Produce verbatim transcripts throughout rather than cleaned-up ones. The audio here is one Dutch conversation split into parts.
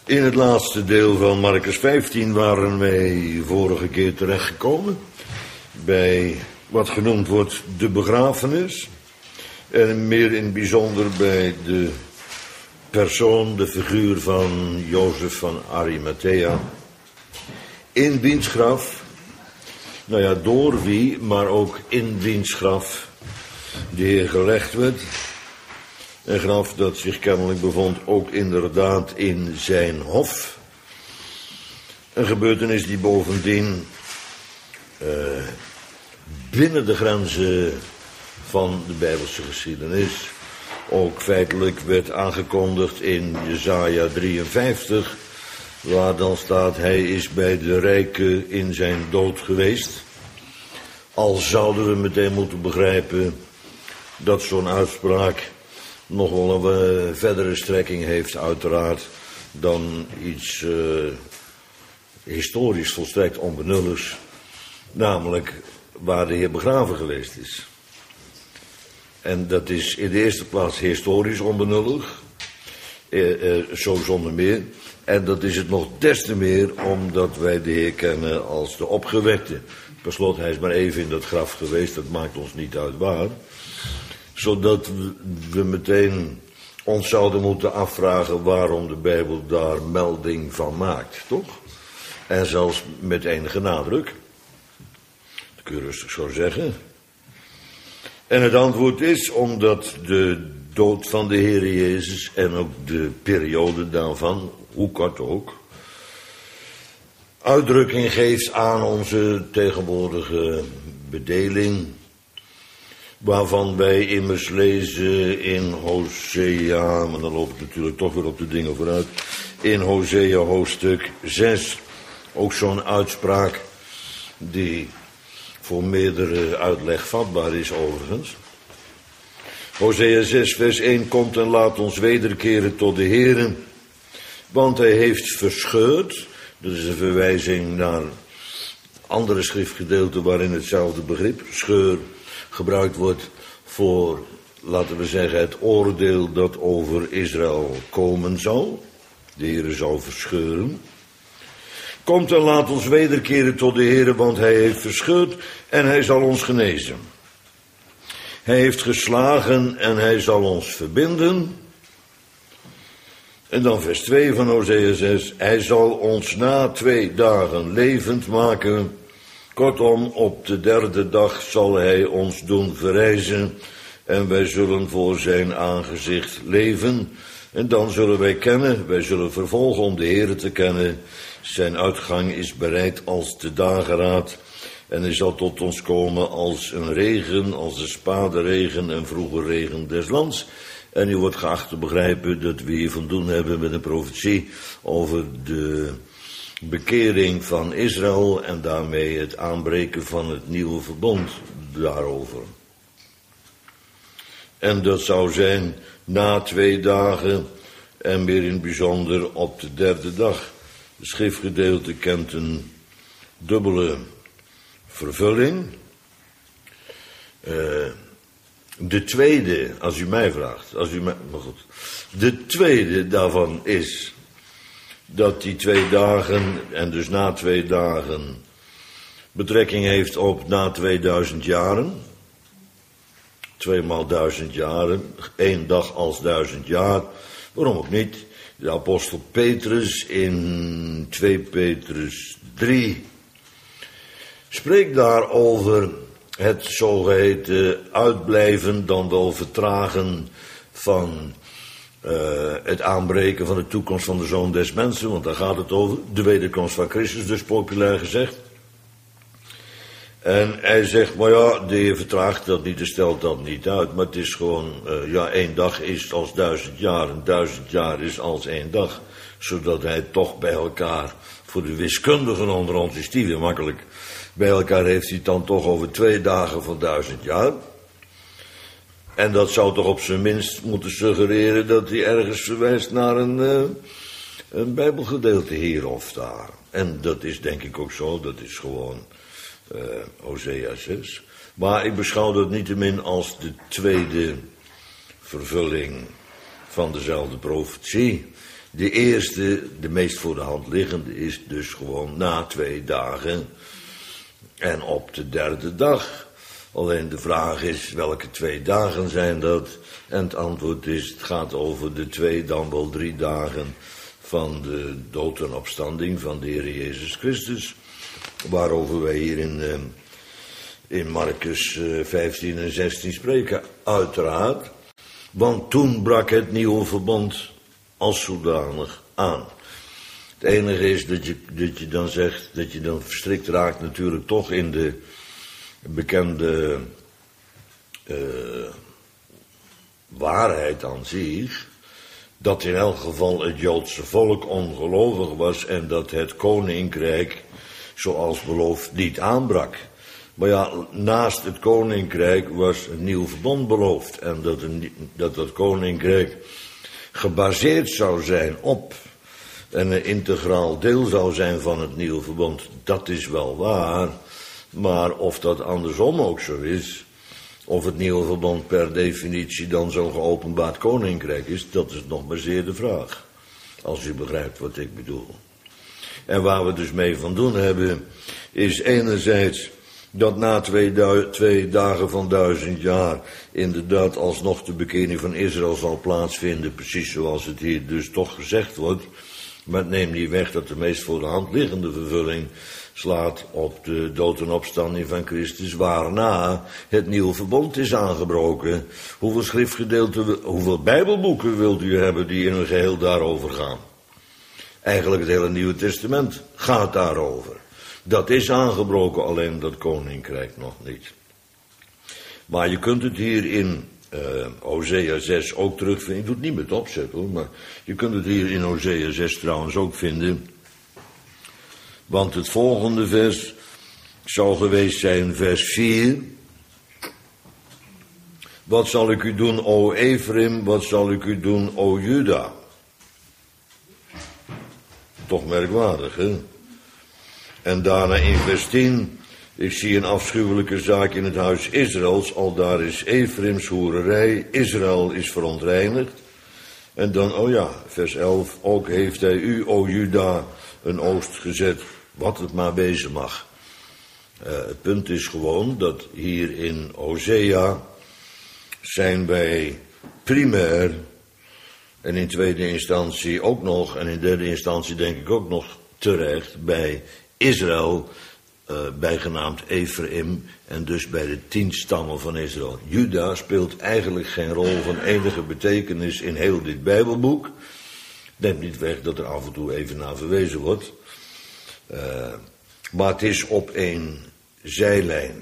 In het laatste deel van Marcus vijftien waren wij vorige keer terechtgekomen bij wat genoemd wordt de begrafenis. En meer in het bijzonder bij de persoon, de figuur van Jozef van Arimathea. In wiens graf, nou ja, door wie, maar ook in wiens graf de Heer gelegd werd. Een graf dat zich kennelijk bevond ook inderdaad in zijn hof. Een gebeurtenis die bovendien uh, binnen de grenzen van de Bijbelse geschiedenis ook feitelijk werd aangekondigd in Jesaja drieënvijftig, waar dan staat: hij is bij de rijken in zijn dood geweest. Al zouden we meteen moeten begrijpen dat zo'n uitspraak nog wel een uh, verdere strekking heeft, uiteraard, dan iets uh, historisch volstrekt onbenulligs, namelijk waar de Heer begraven geweest is. En dat is in de eerste plaats historisch onbenullig, uh, uh, zo zonder meer. En dat is het nog des te meer omdat wij de Heer kennen als de opgewekte. Per slot, hij is maar even in dat graf geweest, dat maakt ons niet uit waar. Zodat we meteen ons zouden moeten afvragen waarom de Bijbel daar melding van maakt, toch? En zelfs met enige nadruk. Dat kun je rustig zo zeggen. En het antwoord is omdat de dood van de Heer Jezus en ook de periode daarvan, hoe kort ook, uitdrukking geeft aan onze tegenwoordige bedeling, waarvan wij immers lezen in Hosea, maar dan loop ik natuurlijk toch weer op de dingen vooruit, in Hosea hoofdstuk zes, ook zo'n uitspraak die voor meerdere uitleg vatbaar is overigens. Hosea zes vers één: komt en laat ons wederkeren tot de Heere, want hij heeft verscheurd. Dat is een verwijzing naar andere schriftgedeelten waarin hetzelfde begrip, scheur, gebruikt wordt voor, laten we zeggen, het oordeel dat over Israël komen zal. De Heere zal verscheuren. Komt en laat ons wederkeren tot de Heere, want hij heeft verscheurd en hij zal ons genezen. Hij heeft geslagen en hij zal ons verbinden. En dan vers twee van Hosea zes. Hij zal ons na twee dagen levend maken. Kortom, op de derde dag zal hij ons doen verrijzen. En wij zullen voor zijn aangezicht leven. En dan zullen wij kennen, wij zullen vervolgen om de Heere te kennen. Zijn uitgang is bereid als de dageraad. En hij zal tot ons komen als een regen, als de spaderegen en vroege regen des lands. En u wordt geacht te begrijpen dat we hier van doen hebben met een profetie over de bekering van Israël en daarmee het aanbreken van het nieuwe verbond daarover. En dat zou zijn na twee dagen en meer in het bijzonder op de derde dag. Het schriftgedeelte kent een dubbele vervulling. Uh, de tweede, als u mij vraagt, als u mij, maar goed. De tweede daarvan is dat die twee dagen, en dus na twee dagen, betrekking heeft op na tweeduizend jaren. Tweemaal duizend jaren, één dag als duizend jaar. Waarom ook niet? De apostel Petrus in twee Petrus drie spreekt daar over het zogeheten uitblijven, dan wel vertragen van uh, het aanbreken van de toekomst van de Zoon des Mensen, want daar gaat het over, de wederkomst van Christus, dus populair gezegd. En hij zegt, maar ja, de Heer vertraagt dat niet, de stelt dat niet uit, maar het is gewoon, uh, ja, één dag is als duizend jaar, en duizend jaar is als één dag, zodat hij toch bij elkaar, voor de wiskundigen onder ons is die weer makkelijk, bij elkaar heeft hij het dan toch over twee dagen van duizend jaar. En dat zou toch op zijn minst moeten suggereren dat hij ergens verwijst naar een, uh, een bijbelgedeelte hier of daar. En dat is denk ik ook zo, dat is gewoon uh, Hosea zes. Maar ik beschouw dat niettemin als de tweede vervulling van dezelfde profetie. De eerste, de meest voor de hand liggende, is dus gewoon na twee dagen en op de derde dag. Alleen de vraag is, welke twee dagen zijn dat? En het antwoord is, het gaat over de twee, dan wel drie dagen van de dood en opstanding van de Heer Jezus Christus. Waarover wij hier in, in Marcus vijftien en zestien spreken, uiteraard. Want toen brak het nieuwe verbond als zodanig aan. Het enige is dat je, dat je dan zegt, dat je dan verstrikt raakt natuurlijk toch in de bekende uh, waarheid aan zich, dat in elk geval het Joodse volk ongelovig was en dat het koninkrijk, zoals beloofd, niet aanbrak. Maar ja, naast het koninkrijk was een nieuw verbond beloofd en dat een, dat, dat koninkrijk gebaseerd zou zijn op en een integraal deel zou zijn van het nieuwe verbond. Dat is wel waar, maar of dat andersom ook zo is, of het nieuwe verbond per definitie dan zo'n geopenbaard koninkrijk is, dat is nog maar zeer de vraag. Als u begrijpt wat ik bedoel. En waar we dus mee van doen hebben, is enerzijds dat na twee, du- twee dagen van duizend jaar inderdaad alsnog de bekering van Israël zal plaatsvinden, precies zoals het hier dus toch gezegd wordt. Maar het neemt niet weg dat de meest voor de hand liggende vervulling slaat op de dood en opstanding van Christus, waarna het nieuwe verbond is aangebroken. Hoeveel schriftgedeelten, hoeveel bijbelboeken wilt u hebben die in hun geheel daarover gaan? Eigenlijk het hele Nieuwe Testament gaat daarover. Dat is aangebroken, alleen dat koninkrijk nog niet. Maar je kunt het hier in uh, Hosea zes ook terugvinden. Ik doe het niet met opzet hoor, maar je kunt het hier in Hosea zes trouwens ook vinden. Want het volgende vers zou geweest zijn vers vier. Wat zal ik u doen, o Ephraim, wat zal ik u doen, o Juda? Toch merkwaardig, hè? En daarna in vers tien, ik zie een afschuwelijke zaak in het huis Israëls, al daar is Ephraims hoererij, Israël is verontreinigd. En dan, oh ja, vers elf, ook heeft hij u, o Juda, een oost gezet, wat het maar wezen mag. Uh, het punt is gewoon dat hier in Hosea zijn wij primair, en in tweede instantie ook nog, en in derde instantie denk ik ook nog terecht, bij Israël, uh, bijgenaamd Ephraim, en dus bij de tien stammen van Israël. Juda speelt eigenlijk geen rol van enige betekenis in heel dit Bijbelboek. Neemt niet weg dat er af en toe even naar verwezen wordt. Uh, maar het is op een zijlijn.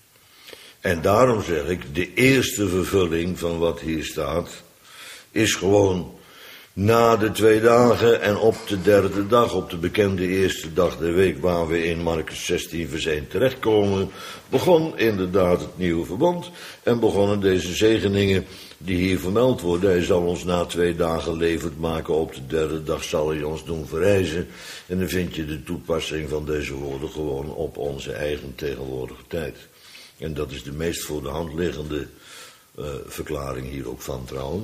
En daarom zeg ik, de eerste vervulling van wat hier staat, is gewoon na de twee dagen en op de derde dag, op de bekende eerste dag der week, waar we in Marcus zestien vers één terechtkomen, begon inderdaad het nieuwe verbond en begonnen deze zegeningen die hier vermeld worden. Hij zal ons na twee dagen levend maken, op de derde dag zal hij ons doen verrijzen. En dan vind je de toepassing van deze woorden gewoon op onze eigen tegenwoordige tijd. En dat is de meest voor de hand liggende uh, verklaring hier ook van trouwens.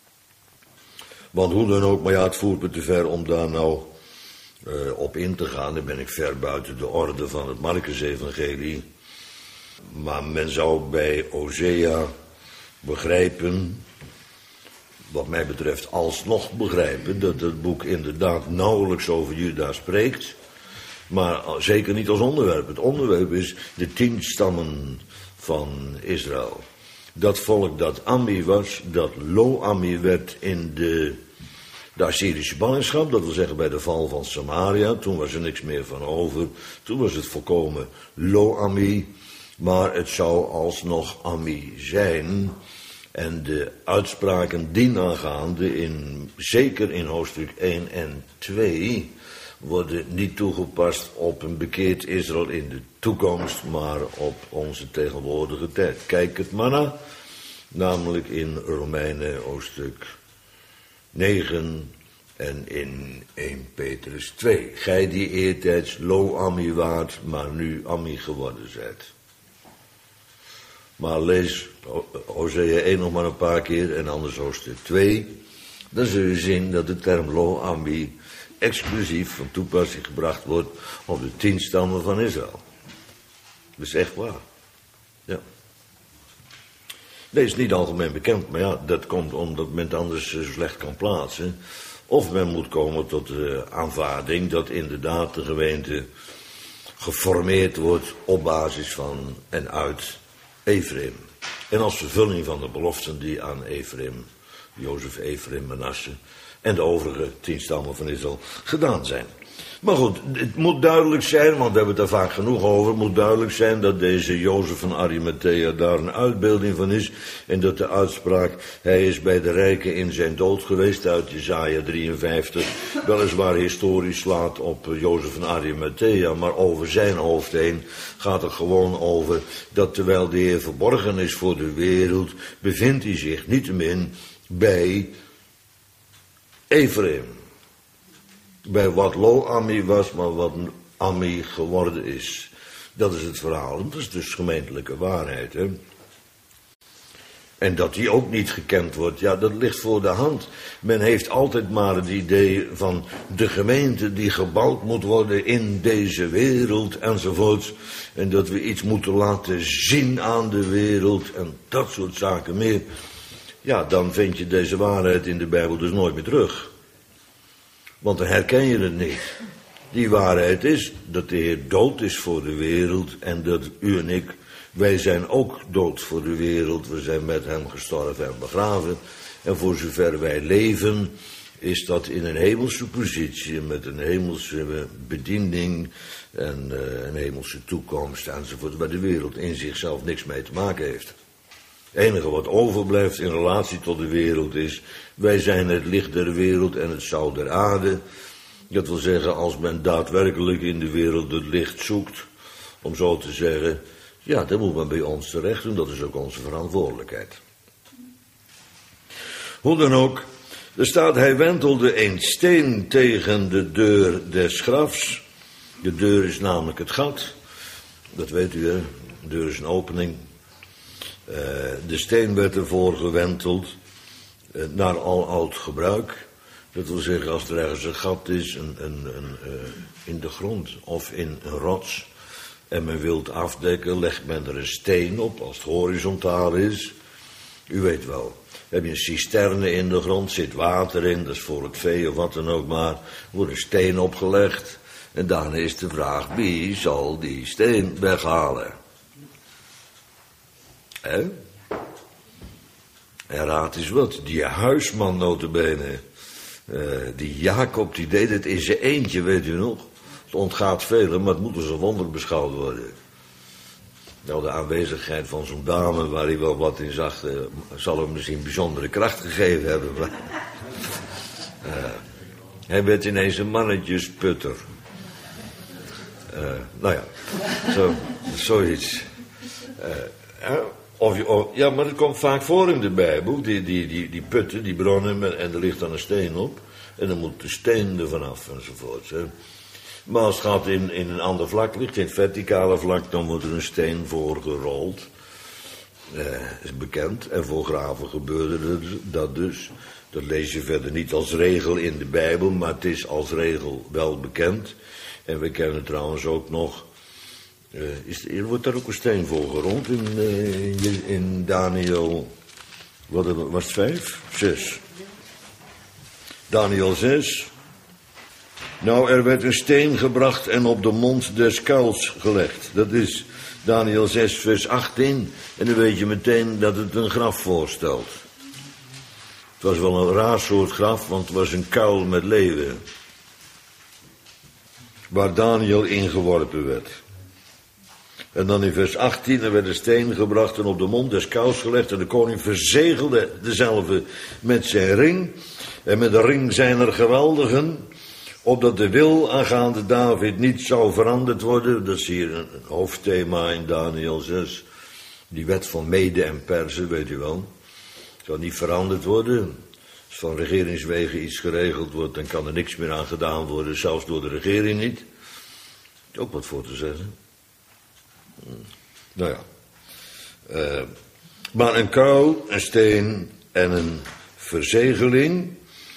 Want hoe dan ook, maar ja, het voert me te ver om daar nou uh, op in te gaan. Dan ben ik ver buiten de orde van het Marcus-evangelie. Maar men zou bij Hosea begrijpen, wat mij betreft alsnog begrijpen, dat het boek inderdaad nauwelijks over Juda spreekt. Maar zeker niet als onderwerp. Het onderwerp is de tien stammen van Israël. Dat volk dat Ammi was, dat Lo-Ammi werd in de, de Assyrische ballingschap, dat wil zeggen bij de val van Samaria. Toen was er niks meer van over. Toen was het volkomen Lo-Ammi, maar het zou alsnog Ammi zijn. En de uitspraken dienaangaande, in, zeker in hoofdstuk één en twee, worden niet toegepast op een bekeerd Israël in de toekomst, maar op onze tegenwoordige tijd. Kijk het maar na, namelijk in Romeinen hoofdstuk negen en in eerste Petrus twee. Gij die eertijds Lo-Ammi waart, maar nu Ammi geworden zijt. Maar lees Hosea één nog maar een paar keer en anders hoofdstuk twee. dan zul je zien dat de term Lo Ami exclusief van toepassing gebracht wordt op de tien stammen van Israël. Dat is echt waar. Ja. Deze is niet algemeen bekend, maar ja, dat komt omdat men het anders zo slecht kan plaatsen. Of men moet komen tot de aanvaarding dat inderdaad de gemeente geformeerd wordt op basis van en uit Ephraim. En als vervulling van de beloften die aan Ephraim, Jozef, Ephraim, Manasse en de overige tien stammen van Israël gedaan zijn. Maar goed, het moet duidelijk zijn, want we hebben het er vaak genoeg over, het moet duidelijk zijn dat deze Jozef van Arimathea daar een uitbeelding van is. En dat de uitspraak, hij is bij de rijken in zijn dood geweest, uit Jesaja drieënvijftig, weliswaar historisch slaat op Jozef van Arimathea, maar over zijn hoofd heen gaat het gewoon over dat terwijl de Heer verborgen is voor de wereld, bevindt hij zich niettemin bij Ephraim. Bij wat Lo Ami was, maar wat Ami geworden is. Dat is het verhaal. Dat is dus gemeentelijke waarheid. Hè? En dat die ook niet gekend wordt, ja, dat ligt voor de hand. Men heeft altijd maar het idee van de gemeente die gebouwd moet worden in deze wereld enzovoort. En dat we iets moeten laten zien aan de wereld en dat soort zaken meer. Ja, dan vind je deze waarheid in de Bijbel dus nooit meer terug. Want dan herken je het niet. Die waarheid is dat de Heer dood is voor de wereld en dat u en ik, wij zijn ook dood voor de wereld. We zijn met hem gestorven en begraven. En voor zover wij leven, is dat in een hemelse positie, met een hemelse bediening en uh, een hemelse toekomst enzovoort, waar de wereld in zichzelf niks mee te maken heeft. Het enige wat overblijft in relatie tot de wereld is, wij zijn het licht der wereld en het zout der aarde. Dat wil zeggen, als men daadwerkelijk in de wereld het licht zoekt, om zo te zeggen, ja, dan moet men bij ons terecht doen, dat is ook onze verantwoordelijkheid. Hoe dan ook, er staat, hij wentelde een steen tegen de deur des grafs. De deur is namelijk het gat, dat weet u hè, de deur is een opening. Uh, de steen werd ervoor gewenteld, uh, naar al oud gebruik. Dat wil zeggen, als er ergens een gat is, een, een, een, uh, in de grond of in een rots, en men wil het afdekken, legt men er een steen op, als het horizontaal is. U weet wel, heb je een cisterne in de grond, zit water in, dat is voor het vee of wat dan ook maar, wordt een steen opgelegd. En daarna is de vraag, wie zal die steen weghalen? Hè? En raad eens wat, die huisman notabene, uh, die Jacob, die deed het in zijn eentje, weet u nog? Het ontgaat velen, maar het moet als een wonder beschouwd worden. Nou, de aanwezigheid van zo'n dame waar hij wel wat in zag, uh, zal hem misschien bijzondere kracht gegeven hebben. Maar, uh, hij werd ineens een mannetjesputter. Uh, nou ja, zo, zoiets. Uh, uh, Of je, of, ja, maar dat komt vaak voor in de Bijbel, die, die, die, die putten, die bronnen, en er ligt dan een steen op. En dan moet de steen er vanaf enzovoort. Hè. Maar als het gaat in, in een ander vlak ligt, in het verticale vlak, dan wordt er een steen voor gerold. Eh, is bekend. En voor graven gebeurde dat dus. Dat lees je verder niet als regel in de Bijbel, maar het is als regel wel bekend. En we kennen trouwens ook nog, uh, is, er wordt daar ook een steen voor gerold in, uh, in Daniel, wat was het, vijf? Zes. Daniel zes. Nou, er werd een steen gebracht en op de mond des kuils gelegd. Dat is Daniel zes, vers achttien. En dan weet je meteen dat het een graf voorstelt. Het was wel een raar soort graf, want het was een kuil met leeuwen. Waar Daniel ingeworpen werd. En dan in vers achttien, er werd een steen gebracht en op de mond des kuils gelegd. En de koning verzegelde dezelfde met zijn ring. En met de ring zijn er geweldigen, opdat de wil aangaande David niet zou veranderd worden. Dat is hier een hoofdthema in Daniel zes. Die wet van Mede en Persen, weet u wel. Zou niet veranderd worden. Als van regeringswegen iets geregeld wordt, dan kan er niks meer aan gedaan worden, zelfs door de regering niet. Ook wat voor te zeggen. Nou ja. Uh, maar een kuil, een steen en een verzegeling.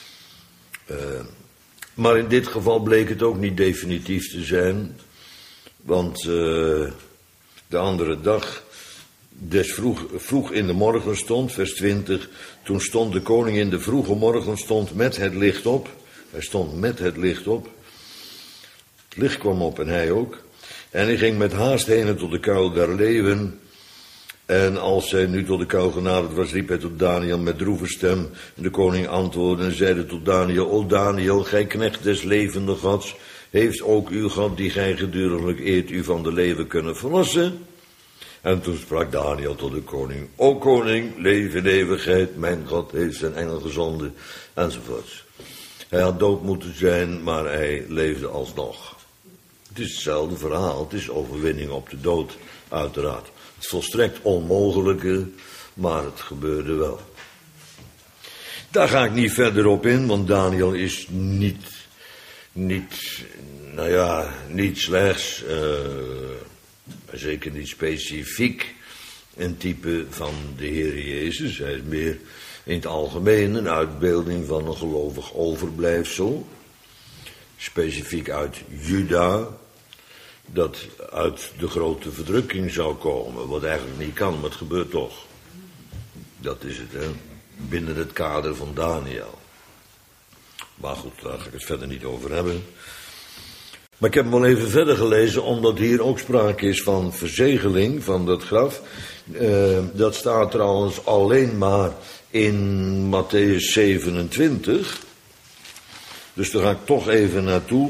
Uh, maar in dit geval bleek het ook niet definitief te zijn. Want uh, de andere dag, des vroeg, vroeg in de morgenstond, vers twintig... toen stond de koning in de vroege morgenstond met het licht op. Hij stond met het licht op. Het licht kwam op en hij ook. En hij ging met haast heen tot de kuil der leeuwen. En als hij nu tot de kuil genaderd was, riep hij tot Daniel met droeve stem. En de koning antwoordde en zeide tot Daniel: O Daniel, gij knecht des levende Gods, heeft ook uw God, die gij geduriglijk eert, u van de leeuwen kunnen verlossen? En toen sprak Daniel tot de koning: O koning, leef in eeuwigheid, mijn God heeft zijn engel gezonden, enzovoorts. Hij had dood moeten zijn, maar hij leefde alsnog. Het is hetzelfde verhaal, het is overwinning op de dood, uiteraard. Het is volstrekt onmogelijke, maar het gebeurde wel. Daar ga ik niet verder op in, want Daniel is niet, niet, nou ja, niet slechts, uh, zeker niet specifiek, een type van de Heer Jezus. Hij is meer in het algemeen een uitbeelding van een gelovig overblijfsel. Specifiek uit Juda, dat uit de grote verdrukking zou komen. Wat eigenlijk niet kan, maar het gebeurt toch. Dat is het, hè. Binnen het kader van Daniel. Maar goed, daar ga ik het verder niet over hebben. Maar ik heb hem wel even verder gelezen, omdat hier ook sprake is van verzegeling van dat graf. Uh, dat staat trouwens alleen maar in Matthäus zevenentwintig. Dus daar ga ik toch even naartoe.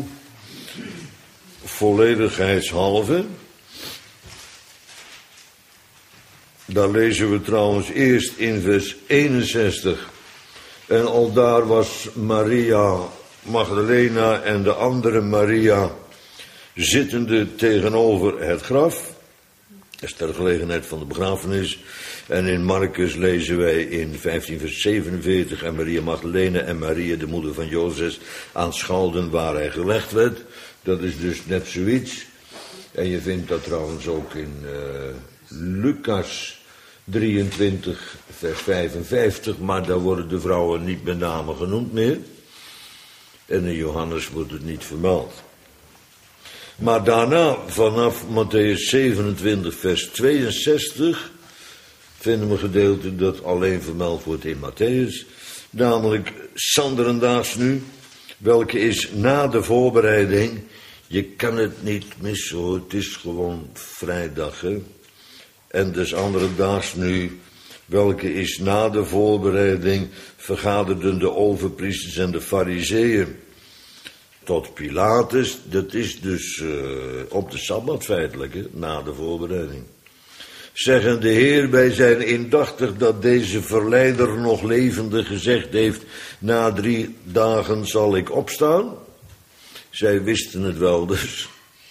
Volledigheidshalve. Daar lezen we trouwens eerst in vers eenenzestig. En aldaar was Maria Magdalena en de andere Maria zittende tegenover het graf. Dat is ter gelegenheid van de begrafenis. En in Marcus lezen wij in vijftien vers zevenenveertig... en Maria Magdalena en Maria, de moeder van Jozef, aanschouwden waar hij gelegd werd. Dat is dus net zoiets. En je vindt dat trouwens ook in uh, Lucas drieëntwintig vers vijfenvijftig... maar daar worden de vrouwen niet met name genoemd meer. En in Johannes wordt het niet vermeld. Maar daarna, vanaf Matthäus zevenentwintig vers tweeënzestig... vinden we een gedeelte dat alleen vermeld wordt in Matthäus. Namelijk Sanderendaags nu, welke is na de voorbereiding. Je kan het niet missen hoor, het is gewoon vrijdag, hè. En des andere daags nu, welke is na de voorbereiding, vergaderden de overpriesters en de fariseeën tot Pilatus. Dat is dus uh, op de Sabbat feitelijk, hè, na de voorbereiding. Zeggen de Heer, wij zijn indachtig dat deze verleider nog levendig gezegd heeft, na drie dagen zal ik opstaan. Zij wisten het wel dus.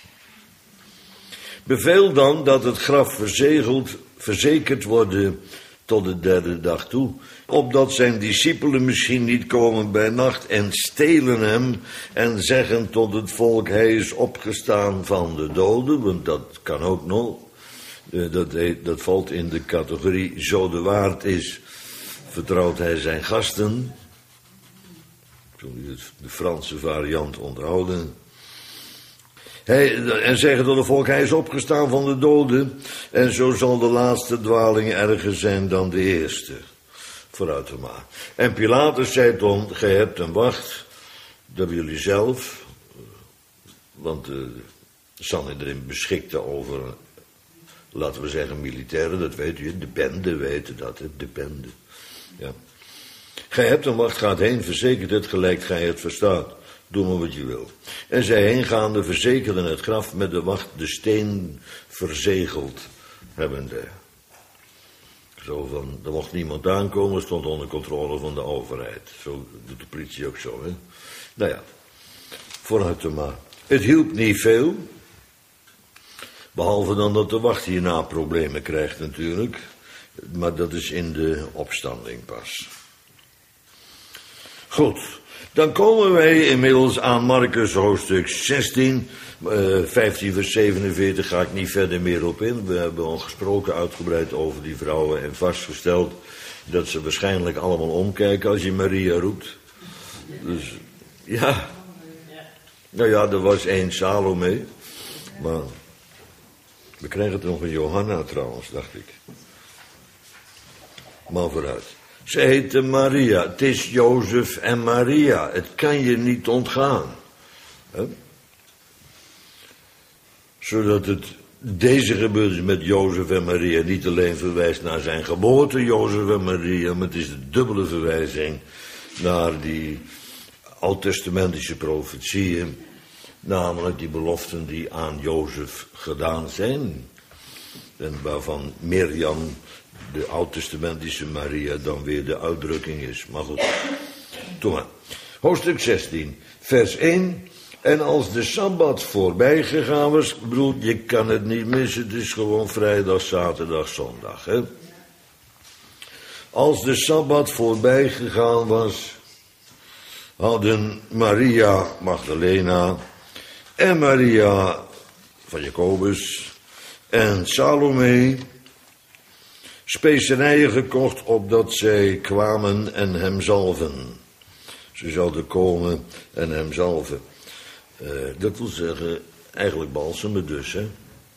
Beveel dan dat het graf verzegeld, verzekerd worden tot de derde dag toe. Opdat zijn discipelen misschien niet komen bij nacht en stelen hem en zeggen tot het volk, hij is opgestaan van de doden, want dat kan ook nog. Dat, dat valt in de categorie, zo de waard is, vertrouwt hij zijn gasten. Zullen de Franse variant onthouden. Hij, en zeggen tot het volk, hij is opgestaan van de doden. En zo zal de laatste dwaling erger zijn dan de eerste. Vooruit er maar. En Pilatus zei toen, gij hebt een wacht, dat jullie zelf, want de Sanhedrin beschikte over, laten we zeggen, militairen, dat weet u, de bende weten dat, de bende. Ja. Gij hebt een wacht, gaat heen, verzekert het gelijk gij het verstaat. Doe maar wat je wil. En zij heengaande verzekerden het graf met de wacht de steen verzegeld hebbende. Zo van, er mocht niemand aankomen, stond onder controle van de overheid. Zo doet de politie ook zo, hè. Nou ja, vooruit er maar. Het hielp niet veel. Behalve dan dat de wacht hierna problemen krijgt natuurlijk. Maar dat is in de opstanding pas. Goed, dan komen wij inmiddels aan Marcus hoofdstuk zestien, uh, vijftien vers zevenenveertig, ga ik niet verder meer op in. We hebben al gesproken uitgebreid over die vrouwen en vastgesteld dat ze waarschijnlijk allemaal omkijken als je Maria roept. Dus Ja. Nou ja, er was één Salome. Maar we krijgen het nog een Johanna trouwens, dacht ik. Maar vooruit. Ze heette Maria. Het is Jozef en Maria. Het kan je niet ontgaan. He? Zodat het deze gebeurtenis met Jozef en Maria niet alleen verwijst naar zijn geboorte, Jozef en Maria, maar het is de dubbele verwijzing naar die oud-testamentische profetieën, namelijk die beloften die aan Jozef gedaan zijn. En waarvan Mirjam, de oud-testamentische Maria, dan weer de uitdrukking is. Maar goed, doe maar. Hoofdstuk zestien, vers één. En als de Sabbat voorbij gegaan was, ik bedoel, je kan het niet missen, het is gewoon vrijdag, zaterdag, zondag. Hè? Als de Sabbat voorbij gegaan was, hadden Maria Magdalena en Maria van Jacobus en Salome specerijen gekocht, opdat zij kwamen en hem zalven. Ze zouden komen en hem zalven. Uh, dat wil zeggen, eigenlijk balsemen dus, hè.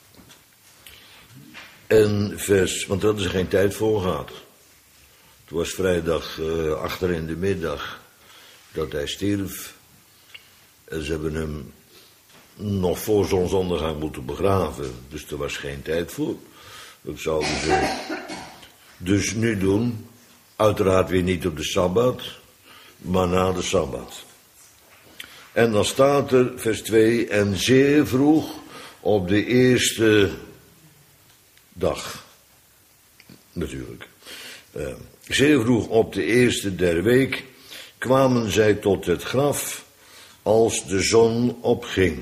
En vers, want daar hadden ze geen tijd voor gehad. Het was vrijdag uh, achter in de middag dat hij stierf. En ze hebben hem nog voor zonsondergang moeten begraven. Dus er was geen tijd voor. Dat zouden ze dus nu doen. Uiteraard weer niet op de Sabbat, maar na de Sabbat. En dan staat er, vers twee, en zeer vroeg op de eerste dag. Natuurlijk. Uh, zeer vroeg op de eerste der week kwamen zij tot het graf als de zon opging.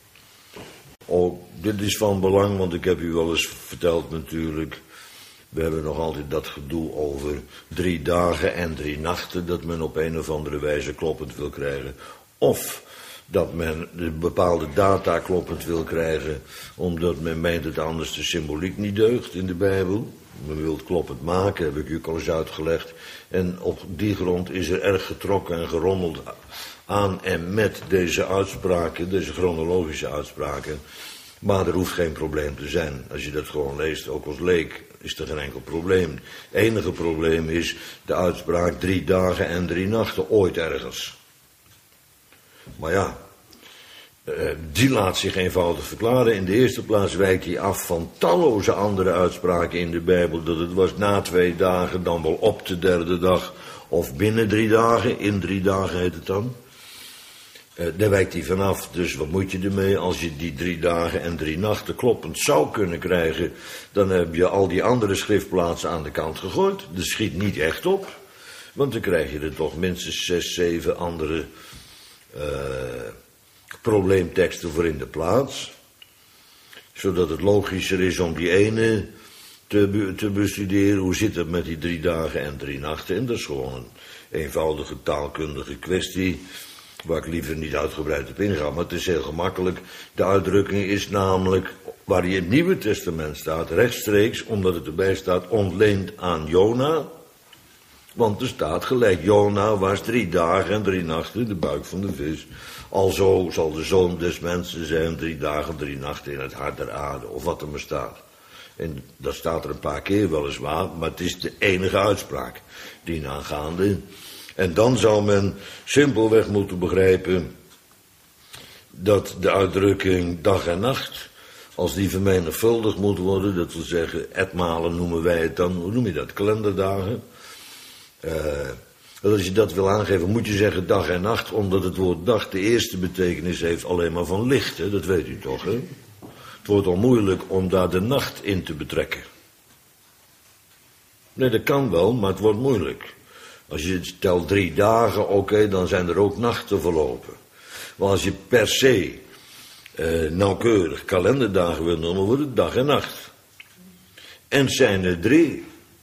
Oh, dit is van belang, want ik heb u wel eens verteld natuurlijk. We hebben nog altijd dat gedoe over drie dagen en drie nachten, dat men op een of andere wijze kloppend wil krijgen. Of dat men de bepaalde data kloppend wil krijgen, omdat men meent dat anders de symboliek niet deugt in de Bijbel. Men wil het kloppend maken, heb ik u al eens uitgelegd. En op die grond is er erg getrokken en gerommeld aan en met deze uitspraken, deze chronologische uitspraken. Maar er hoeft geen probleem te zijn. Als je dat gewoon leest, ook als leek, is er geen enkel probleem. Het enige probleem is de uitspraak drie dagen en drie nachten ooit ergens. Maar ja, die laat zich eenvoudig verklaren. In de eerste plaats wijkt hij af van talloze andere uitspraken in de Bijbel, dat het was na twee dagen, dan wel op de derde dag, of binnen drie dagen, in drie dagen heet het dan. Uh, daar wijkt hij vanaf, dus wat moet je ermee? Als je die drie dagen en drie nachten kloppend zou kunnen krijgen, dan heb je al die andere schriftplaatsen aan de kant gegooid. Dat schiet niet echt op, want dan krijg je er toch minstens zes, zeven andere uh, probleemteksten voor in de plaats. Zodat het logischer is om die ene te, te bestuderen. Hoe zit het met die drie dagen en drie nachten? En dat is gewoon een eenvoudige taalkundige kwestie, waar ik liever niet uitgebreid op inga, maar het is heel gemakkelijk. De uitdrukking is namelijk, waar die in het Nieuwe Testament staat, rechtstreeks, omdat het erbij staat, ontleend aan Jona. Want er staat gelijk, Jona was drie dagen en drie nachten in de buik van de vis. Alzo zal de zoon des mensen zijn, drie dagen, drie nachten in het hart der aarde, of wat er maar staat. En dat staat er een paar keer weliswaar, maar het is de enige uitspraak die aangaande. En dan zou men simpelweg moeten begrijpen dat de uitdrukking dag en nacht, als die vermenigvuldigd moet worden, dat wil zeggen, etmalen noemen wij het dan, hoe noem je dat, kalenderdagen. Uh, als je dat wil aangeven, moet je zeggen dag en nacht, omdat het woord dag de eerste betekenis heeft alleen maar van licht, hè? Dat weet u toch, hè? Het wordt al moeilijk om daar de nacht in te betrekken. Nee, dat kan wel, maar het wordt moeilijk. Als je telt drie dagen, oké, okay, dan zijn er ook nachten verlopen. Maar als je per se uh, nauwkeurig kalenderdagen wil noemen, wordt het dag en nacht. En het zijn er drie.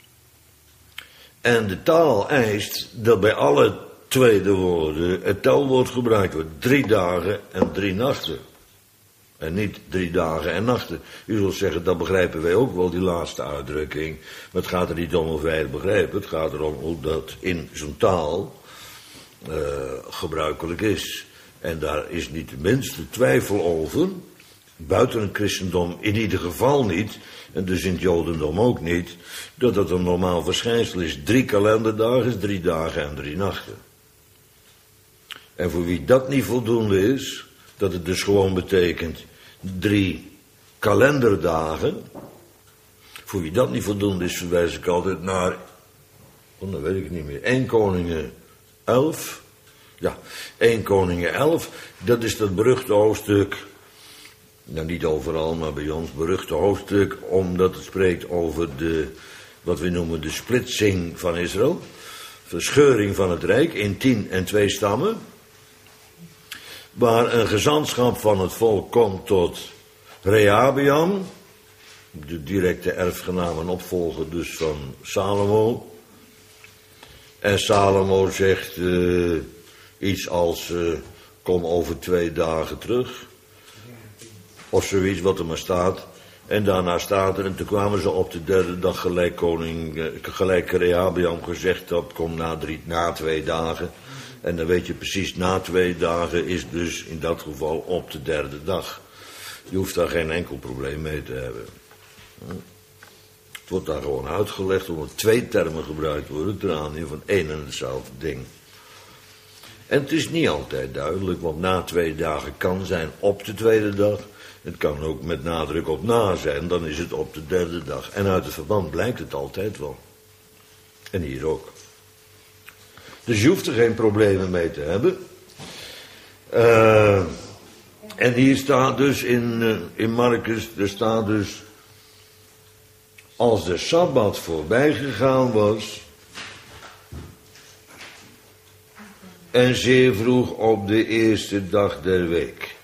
En de taal eist dat bij alle tweede woorden het telwoord gebruikt wordt. Drie dagen en drie nachten. En niet drie dagen en nachten. U zult zeggen, dat begrijpen wij ook wel, die laatste uitdrukking. Maar het gaat er niet om of wij het begrijpen. Het gaat erom hoe dat in zo'n taal uh, gebruikelijk is. En daar is niet de minste twijfel over, buiten het christendom in ieder geval niet, en dus in het jodendom ook niet, dat dat een normaal verschijnsel is. Drie kalenderdagen is drie dagen en drie nachten. En voor wie dat niet voldoende is, dat het dus gewoon betekent drie kalenderdagen, voor wie dat niet voldoende is, verwijs ik altijd naar, oh, dat weet ik niet meer, Eerste Koningen elf. Ja, Eerste Koningen elf, dat is dat beruchte hoofdstuk, nou niet overal, maar bij ons beruchte hoofdstuk, omdat het spreekt over de, wat we noemen de splitsing van Israël, verscheuring van het rijk in tien en twee stammen, waar een gezantschap van het volk komt tot Rehabeam, de directe erfgenaam en opvolger dus van Salomo. En Salomo zegt uh, iets als, uh, kom over twee dagen terug. Of zoiets wat er maar staat. En daarna staat er, en toen kwamen ze op de derde dag gelijk koning, uh, gelijk Rehabeam gezegd had, kom na, drie, na twee dagen. En dan weet je precies, na twee dagen is dus in dat geval op de derde dag. Je hoeft daar geen enkel probleem mee te hebben. Het wordt daar gewoon uitgelegd omdat twee termen gebruikt worden ten aanzien van één en hetzelfde ding. En het is niet altijd duidelijk, want na twee dagen kan zijn op de tweede dag. Het kan ook met nadruk op na zijn, dan is het op de derde dag. En uit het verband blijkt het altijd wel. En hier ook. Dus je hoeft er geen problemen mee te hebben. Uh, en hier staat dus in, uh, in Marcus, er staat dus, als de Sabbat voorbij gegaan was, en zeer vroeg op de eerste dag der week.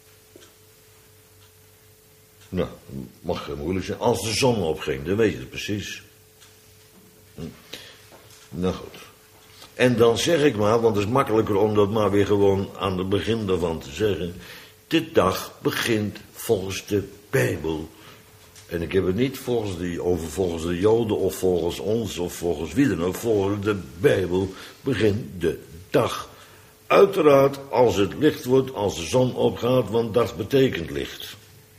Nou, mag geen moeilijk zijn. Als de zon opging, dan weet je het precies. Hm. Nou goed. En dan zeg ik maar, want het is makkelijker om dat maar weer gewoon aan het begin daarvan te zeggen. De dag begint volgens de Bijbel. En ik heb het niet volgens de, over volgens de Joden of volgens ons of volgens wie dan ook. Volgens de Bijbel begint de dag. Uiteraard als het licht wordt, als de zon opgaat, want dag betekent licht.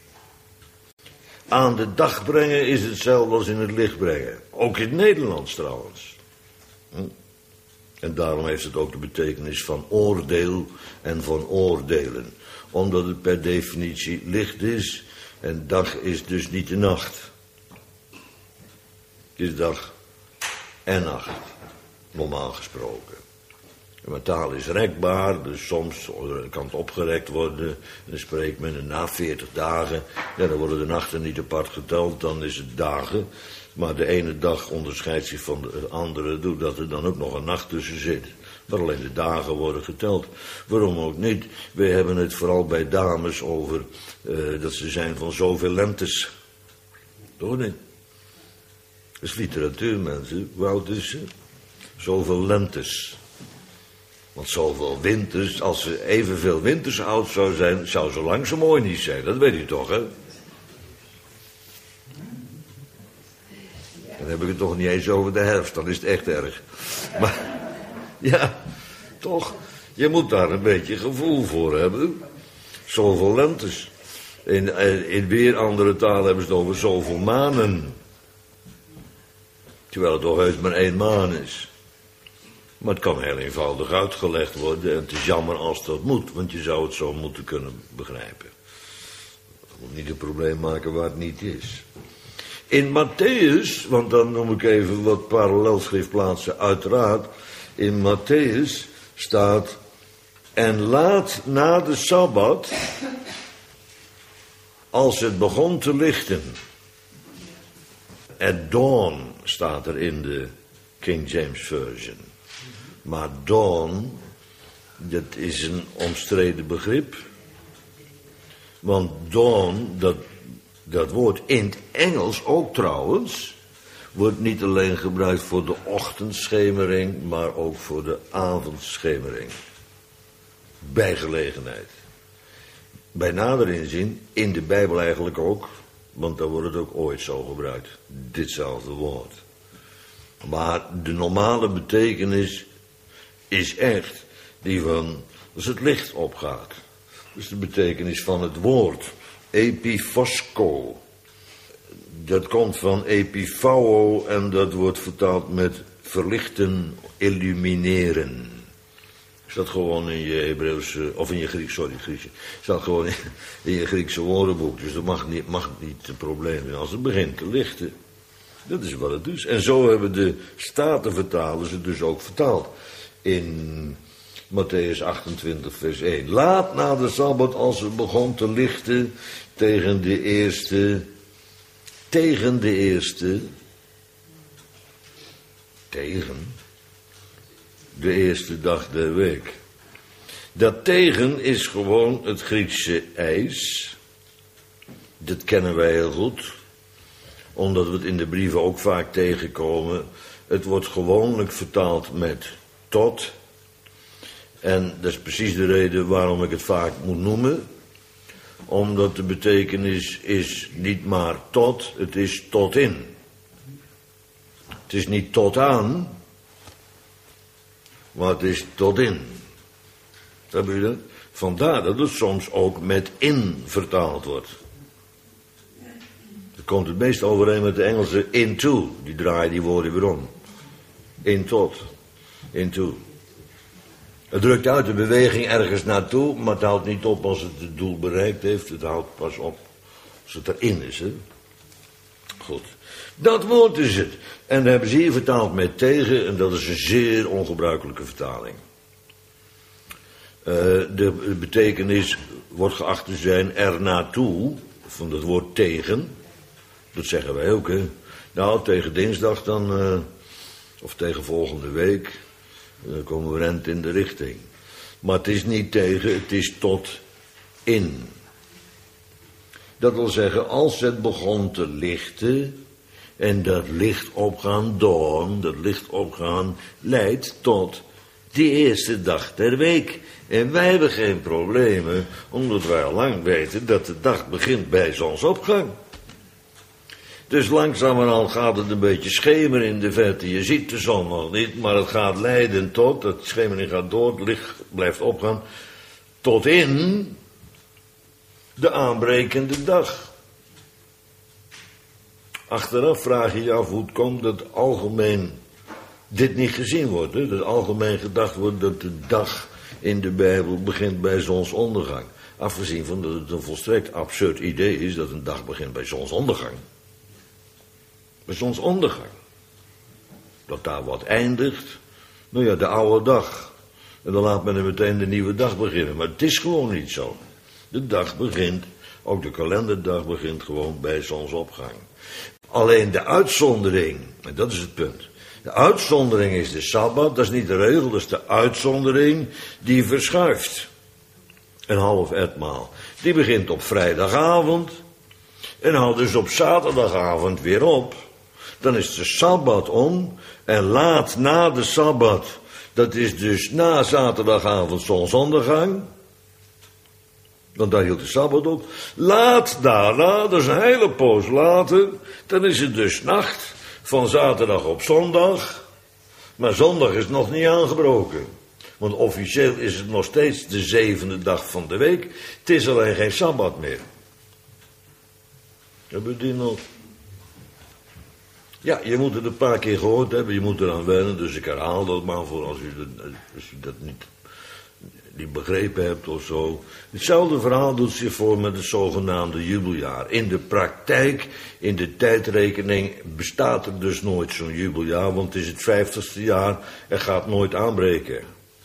Aan de dag brengen is hetzelfde als in het licht brengen. Ook in het Nederlands trouwens. Hm? En daarom heeft het ook de betekenis van oordeel en van oordelen. Omdat het per definitie licht is. En dag is dus niet de nacht. Het is dag en nacht. Normaal gesproken. Maar taal is rekbaar, dus soms kan het opgerekt worden. Dan spreekt men na veertig dagen. Ja, dan worden de nachten niet apart geteld, dan is het dagen. Maar de ene dag onderscheidt zich van de andere, doordat er dan ook nog een nacht tussen zit. Maar alleen de dagen worden geteld. Waarom ook niet? We hebben het vooral bij dames over uh, dat ze zijn van zoveel lentes. Toch niet? Dat is literatuur, mensen. Hoe oud is ze? Zoveel lentes. Want zoveel winters, als ze evenveel winters oud zou zijn, zou ze lang zo mooi niet zijn. Dat weet u toch, hè? Dan heb ik het toch niet eens over de herfst, dan is het echt erg. Maar, ja, toch, je moet daar een beetje gevoel voor hebben. Zoveel lentes. In, in weer andere talen hebben ze het over zoveel maanden. Terwijl het toch heus maar één maan is. Maar het kan heel eenvoudig uitgelegd worden. En het is jammer als dat moet, want je zou het zo moeten kunnen begrijpen. Je moet niet een probleem maken waar het niet is. In Matthäus, want dan noem ik even wat parallelschriftplaatsen uiteraard. In Matthäus staat, en laat na de Sabbat, als het begon te lichten. At dawn staat er in de King James Version. Maar dawn, dat is een omstreden begrip. Want dawn, dat, dat woord in het Engels ook trouwens, wordt niet alleen gebruikt voor de ochtendschemering, maar ook voor de avondschemering. Bij gelegenheid. Bij nader inzien, in de Bijbel eigenlijk ook, want daar wordt het ook ooit zo gebruikt. Ditzelfde woord. Maar de normale betekenis is echt Die van, als het licht opgaat. Dus de betekenis van het woord. Epifosco. Dat komt van epifauo en dat wordt vertaald met verlichten, illumineren. Staat gewoon in je Hebreeuwse, of in je Grieks, sorry, Griekse. Staat gewoon in, in je Griekse woordenboek. Dus dat mag niet, mag niet het probleem zijn. Als het begint te lichten, dat is wat het is. En zo hebben de Statenvertalers het dus ook vertaald. In Matthäus achtentwintig, vers één. Laat na de Sabbat, als het begon te lichten, tegen de eerste, tegen de eerste, tegen de eerste dag der week. Dat tegen is gewoon het Griekse eis. Dat kennen wij heel goed, omdat we het in de brieven ook vaak tegenkomen. Het wordt gewoonlijk vertaald met tot. En dat is precies de reden waarom ik het vaak moet noemen. Omdat de betekenis is niet maar tot, het is tot in. Het is niet tot aan, maar het is tot in. Snap je dat? Vandaar dat het soms ook met in vertaald wordt. Dat komt het meest overeen met de Engelse into. Die draaien die woorden weer om. In tot. Into. Het drukt uit de beweging ergens naartoe, maar het houdt niet op als het het doel bereikt heeft. Het houdt pas op als het erin is. Hè? Goed. Dat woord is het. En dat hebben ze hier vertaald met tegen, en dat is een zeer ongebruikelijke vertaling. Uh, de betekenis wordt geacht te zijn er naartoe, van het woord tegen. Dat zeggen wij ook, hè. Nou, tegen dinsdag dan, uh, of tegen volgende week, dan komen we rent in de richting. Maar het is niet tegen, het is tot in. Dat wil zeggen, als het begon te lichten, en dat licht opgaan, dawn, dat licht opgaan, leidt tot die eerste dag der week. En wij hebben geen problemen, omdat wij al lang weten dat de dag begint bij zonsopgang. Dus langzamerhand gaat het een beetje schemeren in de verte. Je ziet de zon nog niet, maar het gaat leiden tot, het schemering gaat door, het licht blijft opgaan, tot in de aanbrekende dag. Achteraf vraag je je af hoe het komt dat algemeen dit niet gezien wordt. Hè? Dat algemeen gedacht wordt dat de dag in de Bijbel begint bij zonsondergang. Afgezien van dat het een volstrekt absurd idee is dat een dag begint bij zonsondergang. Bij zonsondergang. Dat daar wat eindigt. Nou ja, de oude dag. En dan laat men er meteen de nieuwe dag beginnen. Maar het is gewoon niet zo. De dag begint, ook de kalenderdag begint gewoon bij zonsopgang. Alleen de uitzondering, en dat is het punt. De uitzondering is de Sabbat, dat is niet de regel, dat is de uitzondering die verschuift. Een half etmaal. Die begint op vrijdagavond en houdt dus op zaterdagavond weer op. Dan is de Sabbat om en laat na de Sabbat, dat is dus na zaterdagavond zonsondergang. Want daar hield de Sabbat op. Laat daarna, dat is een hele poos later, dan is het dus nacht van zaterdag op zondag. Maar zondag is nog niet aangebroken. Want officieel is het nog steeds de zevende dag van de week. Het is alleen geen Sabbat meer. Hebben we die nog? Ja, je moet het een paar keer gehoord hebben. Je moet eraan wennen. Dus ik herhaal dat maar voor als u dat, als u dat niet... die begrepen hebt of zo. Hetzelfde verhaal doet zich voor met het zogenaamde jubeljaar. In de praktijk, in de tijdrekening, bestaat er dus nooit zo'n jubeljaar, want het is het vijftigste jaar en gaat nooit aanbreken.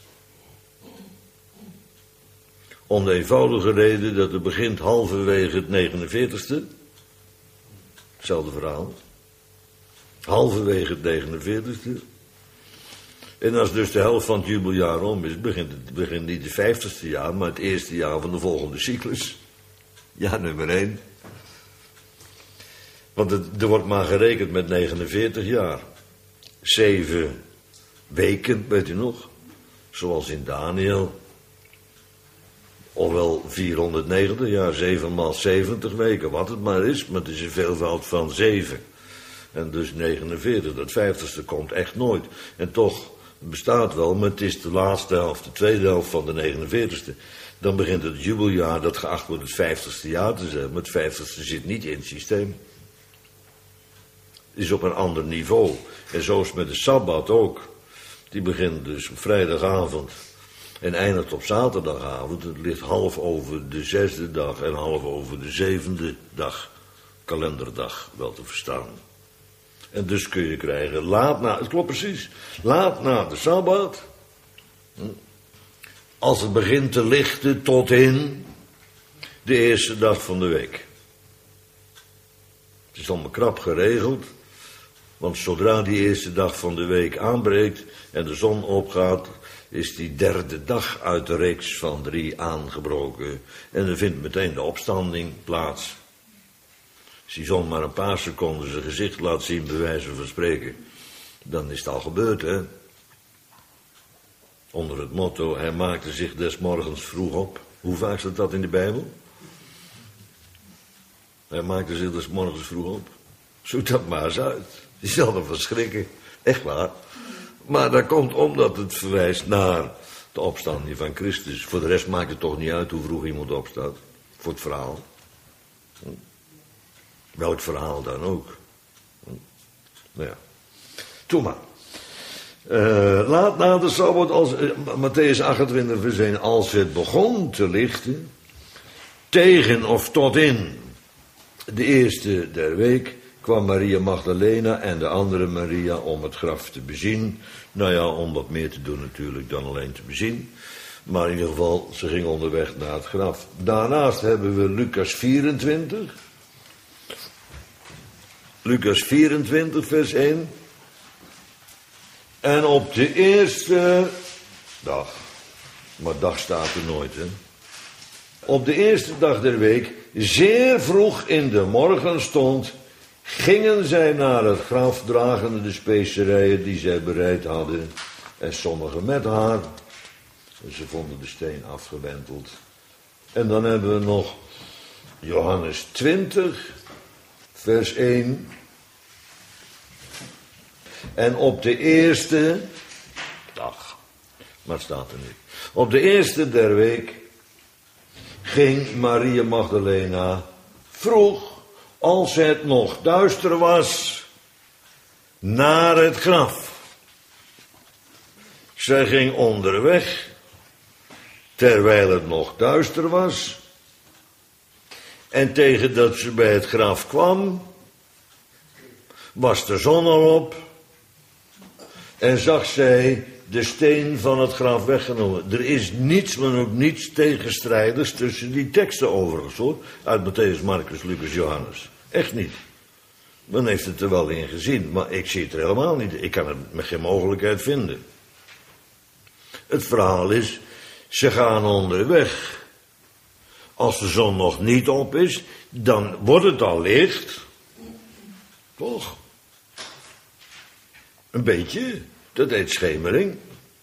Om de eenvoudige reden dat het begint halverwege het negenenveertigste. Hetzelfde verhaal. Halverwege het negenenveertigste. En als dus de helft van het jubeljaar om is, begint het begint niet het vijftigste jaar, maar het eerste jaar van de volgende cyclus. Ja, nummer één. Want het, er wordt maar gerekend met negenenveertig jaar. Zeven weken, weet u nog? Zoals in Daniel. Ofwel vierhonderdnegentig jaar, zeven maal zeventig weken, wat het maar is, maar het is een veelvoud van zeven. En dus negenenveertig, dat vijftigste komt echt nooit. En toch Het bestaat wel, maar het is de laatste helft, de tweede helft van de negenenveertigste. Dan begint het jubeljaar dat geacht wordt het vijftigste jaar te zijn. Maar het vijftigste zit niet in het systeem. Het is op een ander niveau. En zo is het met de Sabbat ook. Die begint dus op vrijdagavond en eindigt op zaterdagavond. Het ligt half over de zesde dag en half over de zevende dag. Kalenderdag, wel te verstaan. En dus kun je krijgen, laat na, het klopt precies, laat na de Sabbat, als het begint te lichten tot in de eerste dag van de week. Het is allemaal krap geregeld, want zodra die eerste dag van de week aanbreekt en de zon opgaat, is die derde dag uit de reeks van drie aangebroken. En dan vindt meteen de opstanding plaats. Als die zon maar een paar seconden zijn gezicht laat zien, bij wijze van spreken, dan is het al gebeurd, hè. Onder het motto, hij maakte zich des morgens vroeg op. Hoe vaak staat dat in de Bijbel? Hij maakte zich des morgens vroeg op. Zoek dat maar eens uit. Je zal ervan schrikken. Echt waar. Maar dat komt omdat het verwijst naar de opstanding van Christus. Voor de rest maakt het toch niet uit hoe vroeg iemand opstaat. Voor het verhaal. Welk verhaal dan ook. Nou ja. Doe maar. Uh, laat na de Sabbat, als, uh, Matthäus achtentwintig vers één, als het begon te lichten, tegen of tot in de eerste der week, kwam Maria Magdalena en de andere Maria om het graf te bezien. Nou ja, om wat meer te doen natuurlijk dan alleen te bezien. Maar in ieder geval, ze ging onderweg naar het graf. Daarnaast hebben we Lucas vierentwintig. Lucas vierentwintig vers één. En op de eerste dag, maar dag staat er nooit, hè. Op de eerste dag der week, zeer vroeg in de morgenstond, gingen zij naar het graf, dragende de specerijen die zij bereid hadden, en sommigen met haar. En ze vonden de steen afgewenteld. En dan hebben we nog Johannes twintig, vers één. En op de eerste dag, maar het staat er niet. Op de eerste der week ging Maria Magdalena vroeg, als het nog duister was, naar het graf. Zij ging onderweg, terwijl het nog duister was. En tegen dat ze bij het graf kwam, was de zon al op. En zag zij de steen van het graf weggenomen. Er is niets, maar ook niets tegenstrijders tussen die teksten overigens, hoor. Uit Matthäus, Marcus, Lucas, Johannes. Echt niet. Men heeft het er wel in gezien, maar ik zie het er helemaal niet. Ik kan het met geen mogelijkheid vinden. Het verhaal is, ze gaan onderweg. Als de zon nog niet op is, dan wordt het al licht. Toch? Een beetje. Dat heet schemering.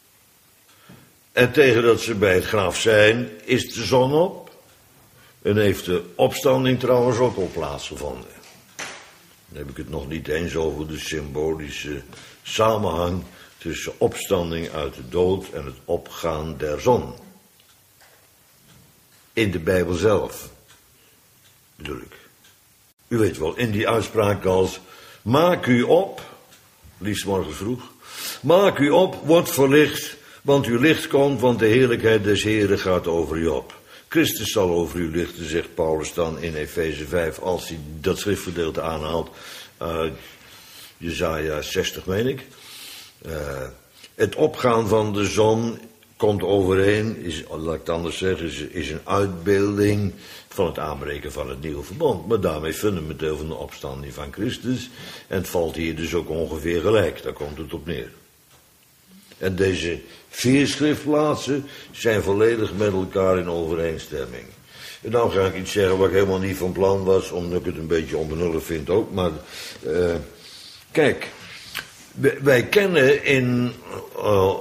En tegen dat ze bij het graf zijn, is de zon op. En heeft de opstanding trouwens ook al plaatsgevonden. Dan heb ik het nog niet eens over de symbolische samenhang tussen opstanding uit de dood en het opgaan der zon. In de Bijbel zelf, bedoel ik. U weet wel, in die uitspraak als, maak u op, liefst morgens vroeg, maak u op, word verlicht, want uw licht komt, want de heerlijkheid des Heren gaat over u op. Christus zal over u lichten, zegt Paulus dan in Efeze vijf, als hij dat schriftgedeelte aanhaalt, uh, Jesaja zestig meen ik. Uh, het opgaan van de zon komt overeen, is, laat ik het anders zeggen, is, is een uitbeelding van het aanbreken van het nieuwe verbond. Maar daarmee fundamenteel van de opstanding van Christus. En het valt hier dus ook ongeveer gelijk, daar komt het op neer. En deze vier schriftplaatsen zijn volledig met elkaar in overeenstemming. En dan ga ik iets zeggen wat ik helemaal niet van plan was, omdat ik het een beetje onbenullig vind ook. Maar uh, kijk, wij kennen in, uh,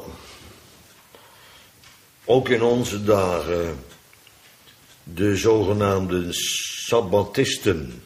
ook in onze dagen, de zogenaamde Sabbatisten.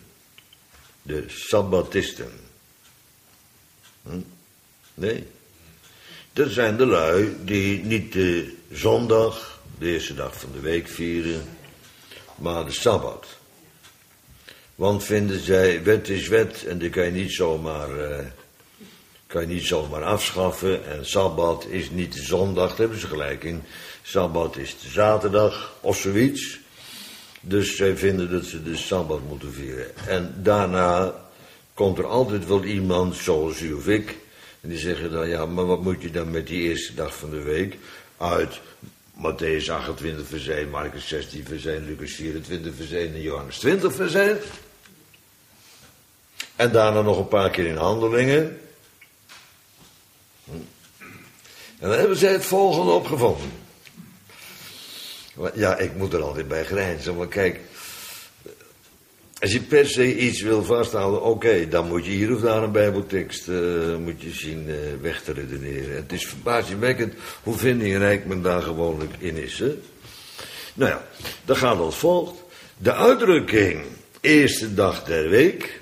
De Sabbatisten. Hm? Nee. Dat zijn de lui die niet de zondag, de eerste dag van de week vieren, maar de Sabbat. Want vinden zij, wet is wet en die kan je niet zomaar, uh, kan je niet zomaar afschaffen. En Sabbat is niet de zondag, daar hebben ze gelijk in. Sabbat is de zaterdag of zoiets. Dus zij vinden dat ze de Sabbat moeten vieren. En daarna komt er altijd wel iemand, zoals u of ik, en die zeggen dan, ja, maar wat moet je dan met die eerste dag van de week? Uit Mattheüs achtentwintig vers één, Marcus zestien vers één, Lucas vierentwintig vers één en Johannes twintig vers één. En daarna nog een paar keer in Handelingen. En dan hebben zij het volgende opgevonden. Ja, ik moet er altijd bij grijnzen, maar kijk, als je per se iets wil vasthouden, oké, okay, dan moet je hier of daar een bijbeltekst uh, moet je zien uh, weg te redeneren. Het is verbazingwekkend hoe vindingrijk men daar gewoonlijk in is. Hè? Nou ja, dat gaat als volgt. De uitdrukking eerste dag der week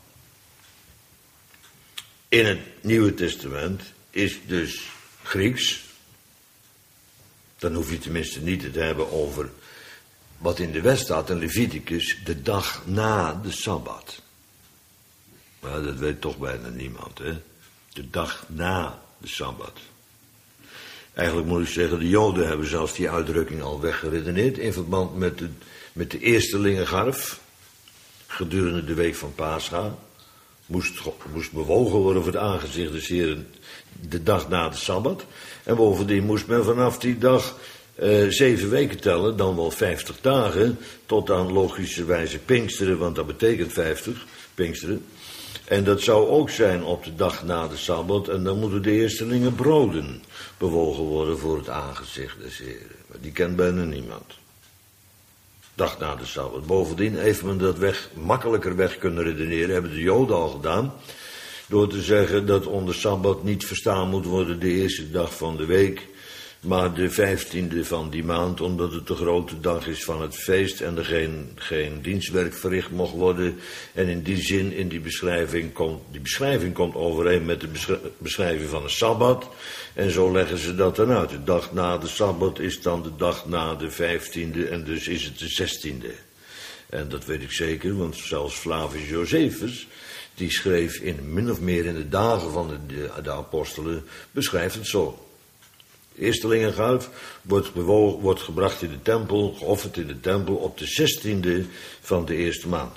in het Nieuwe Testament is dus Grieks. Dan hoef je tenminste niet te hebben over wat in de wet staat in Leviticus, de dag na de Sabbat. Maar dat weet toch bijna niemand, hè? De dag na de Sabbat. Eigenlijk moet ik zeggen, de Joden hebben zelfs die uitdrukking al weggeredeneerd in verband met de, met de eerstelingengarf. Gedurende de week van Pascha moest, moest bewogen worden voor het aangezicht des Heren de dag na de Sabbat. En bovendien moest men vanaf die dag uh, zeven weken tellen, dan wel vijftig dagen, tot aan logischerwijze Pinksteren, want dat betekent vijftig, Pinksteren. En dat zou ook zijn op de dag na de Sabbat, en dan moeten de eerstelingen broden bewogen worden voor het aangezicht des Heren. Maar die kent bijna niemand. Dag na de Sabbat. Bovendien heeft men dat weg, makkelijker weg kunnen redeneren, hebben de Joden al gedaan, door te zeggen dat onder Sabbat niet verstaan moet worden de eerste dag van de week, maar de vijftiende van die maand, omdat het de grote dag is van het feest en er geen, geen dienstwerk verricht mocht worden. En in die zin, in die beschrijving komt, die beschrijving komt overeen met de beschrijving van een Sabbat. En zo leggen ze dat dan uit. De dag na de Sabbat is dan de dag na de vijftiende en dus is het de zestiende. En dat weet ik zeker, want zelfs Flavius Josephus, die schreef in min of meer in de dagen van de, de, de apostelen, beschrijft het zo. De eerstelingengarf wordt, bewogen, wordt gebracht in de tempel, geofferd in de tempel op de zestiende van de eerste maand.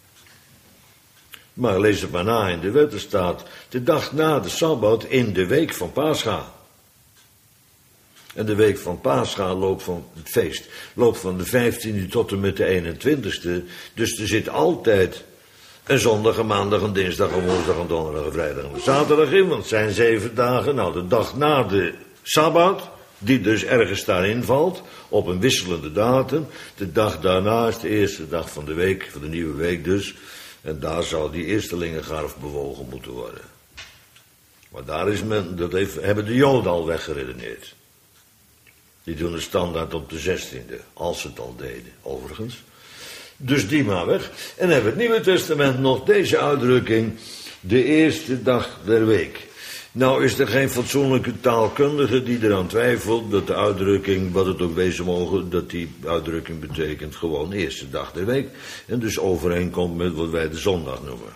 Maar lees het maar na in de wet, er staat de dag na de Sabbat in de week van Pascha. En de week van Pascha loopt van het feest, loopt van de vijftiende tot en met de eenentwintigste. Dus er zit altijd een zondag, een maandag, een dinsdag, een woensdag, een donderdag, een vrijdag en een zaterdag in. Want het zijn zeven dagen. Nou, de dag na de Sabbat, die dus ergens daarin valt, op een wisselende datum. De dag daarna is de eerste dag van de week, van de nieuwe week dus. En daar zou die eerstelingengarf bewogen moeten worden. Maar daar is men, dat heeft, hebben de Joden al weggeredeneerd. Die doen het standaard op de zestiende, als ze het al deden, overigens. Dus die maar weg. En hebben het Nieuwe Testament nog deze uitdrukking, de eerste dag der week. Nou is er geen fatsoenlijke taalkundige die eraan twijfelt dat de uitdrukking, wat het ook wezen mogen, dat die uitdrukking betekent gewoon eerste dag der week. En dus overeenkomt met wat wij de zondag noemen.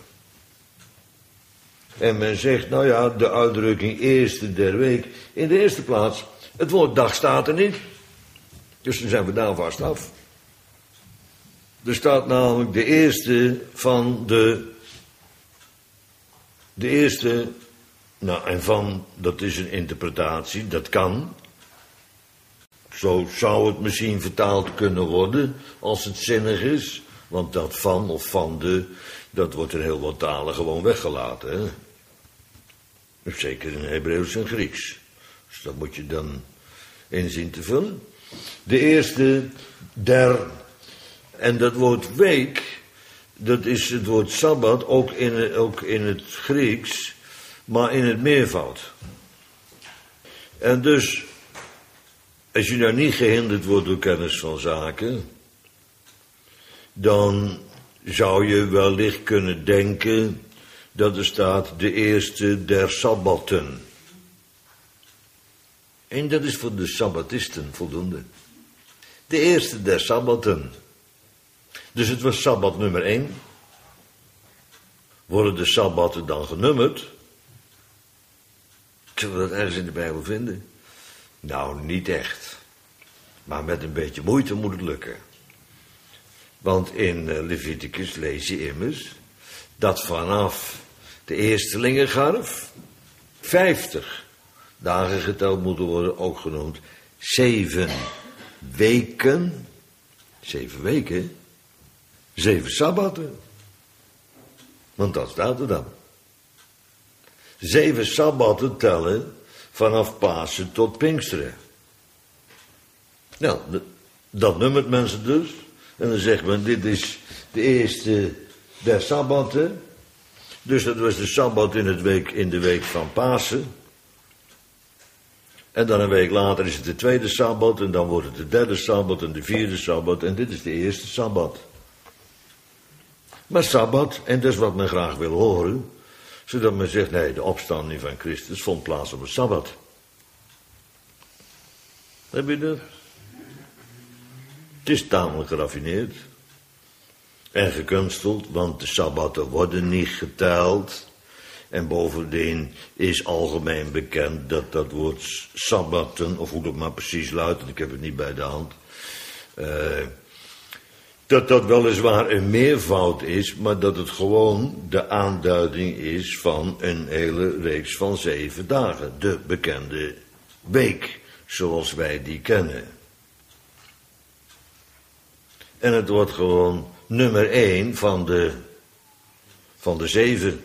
En men zegt, nou ja, de uitdrukking eerste der week. In de eerste plaats, het woord dag staat er niet. Dus dan zijn we daar vast af. Er staat namelijk de eerste van de, de eerste, nou en van, dat is een interpretatie, dat kan. Zo zou het misschien vertaald kunnen worden, als het zinnig is. Want dat van of van de, dat wordt in heel wat talen gewoon weggelaten. Hè? Zeker in Hebreeuws en Grieks. Dus dat moet je dan inzien te vullen. De eerste der, en dat woord week, dat is het woord Sabbat, ook in, ook in het Grieks, maar in het meervoud. En dus, als je nou niet gehinderd wordt door kennis van zaken, dan zou je wellicht kunnen denken dat er staat de eerste der sabbatten. En dat is voor de sabbatisten voldoende. De eerste der sabbatten. Dus het was sabbat nummer één. Worden de sabbatten dan genummerd? Zullen we dat ergens in de Bijbel vinden? Nou, niet echt. Maar met een beetje moeite moet het lukken. Want in Leviticus lees je immers dat vanaf de eerstelingengarf vijftig dagen geteld moeten worden, ook genoemd zeven weken. Zeven weken? Zeven sabbatten. Want dat staat er dan. Zeven sabbatten tellen vanaf Pasen tot Pinksteren. Nou, dat nummert mensen dus. En dan zegt men, dit is de eerste der sabbatten. Dus dat was de sabbat in, het week, in de week van Pasen. En dan een week later is het de tweede sabbat. En dan wordt het de derde sabbat en de vierde sabbat. En dit is de eerste sabbat. Maar sabbat, en dat is wat men graag wil horen. Zodat men zegt, nee, de opstanding van Christus vond plaats op een sabbat. Heb je dat? Het is tamelijk geraffineerd. En gekunsteld, want de sabbatten worden niet geteld. En bovendien is algemeen bekend dat dat woord sabbatten, of hoe dat maar precies luidt, ik heb het niet bij de hand, uh, dat dat weliswaar een meervoud is, maar dat het gewoon de aanduiding is van een hele reeks van zeven dagen. De bekende week, zoals wij die kennen. En het wordt gewoon nummer één van de, van de zeven.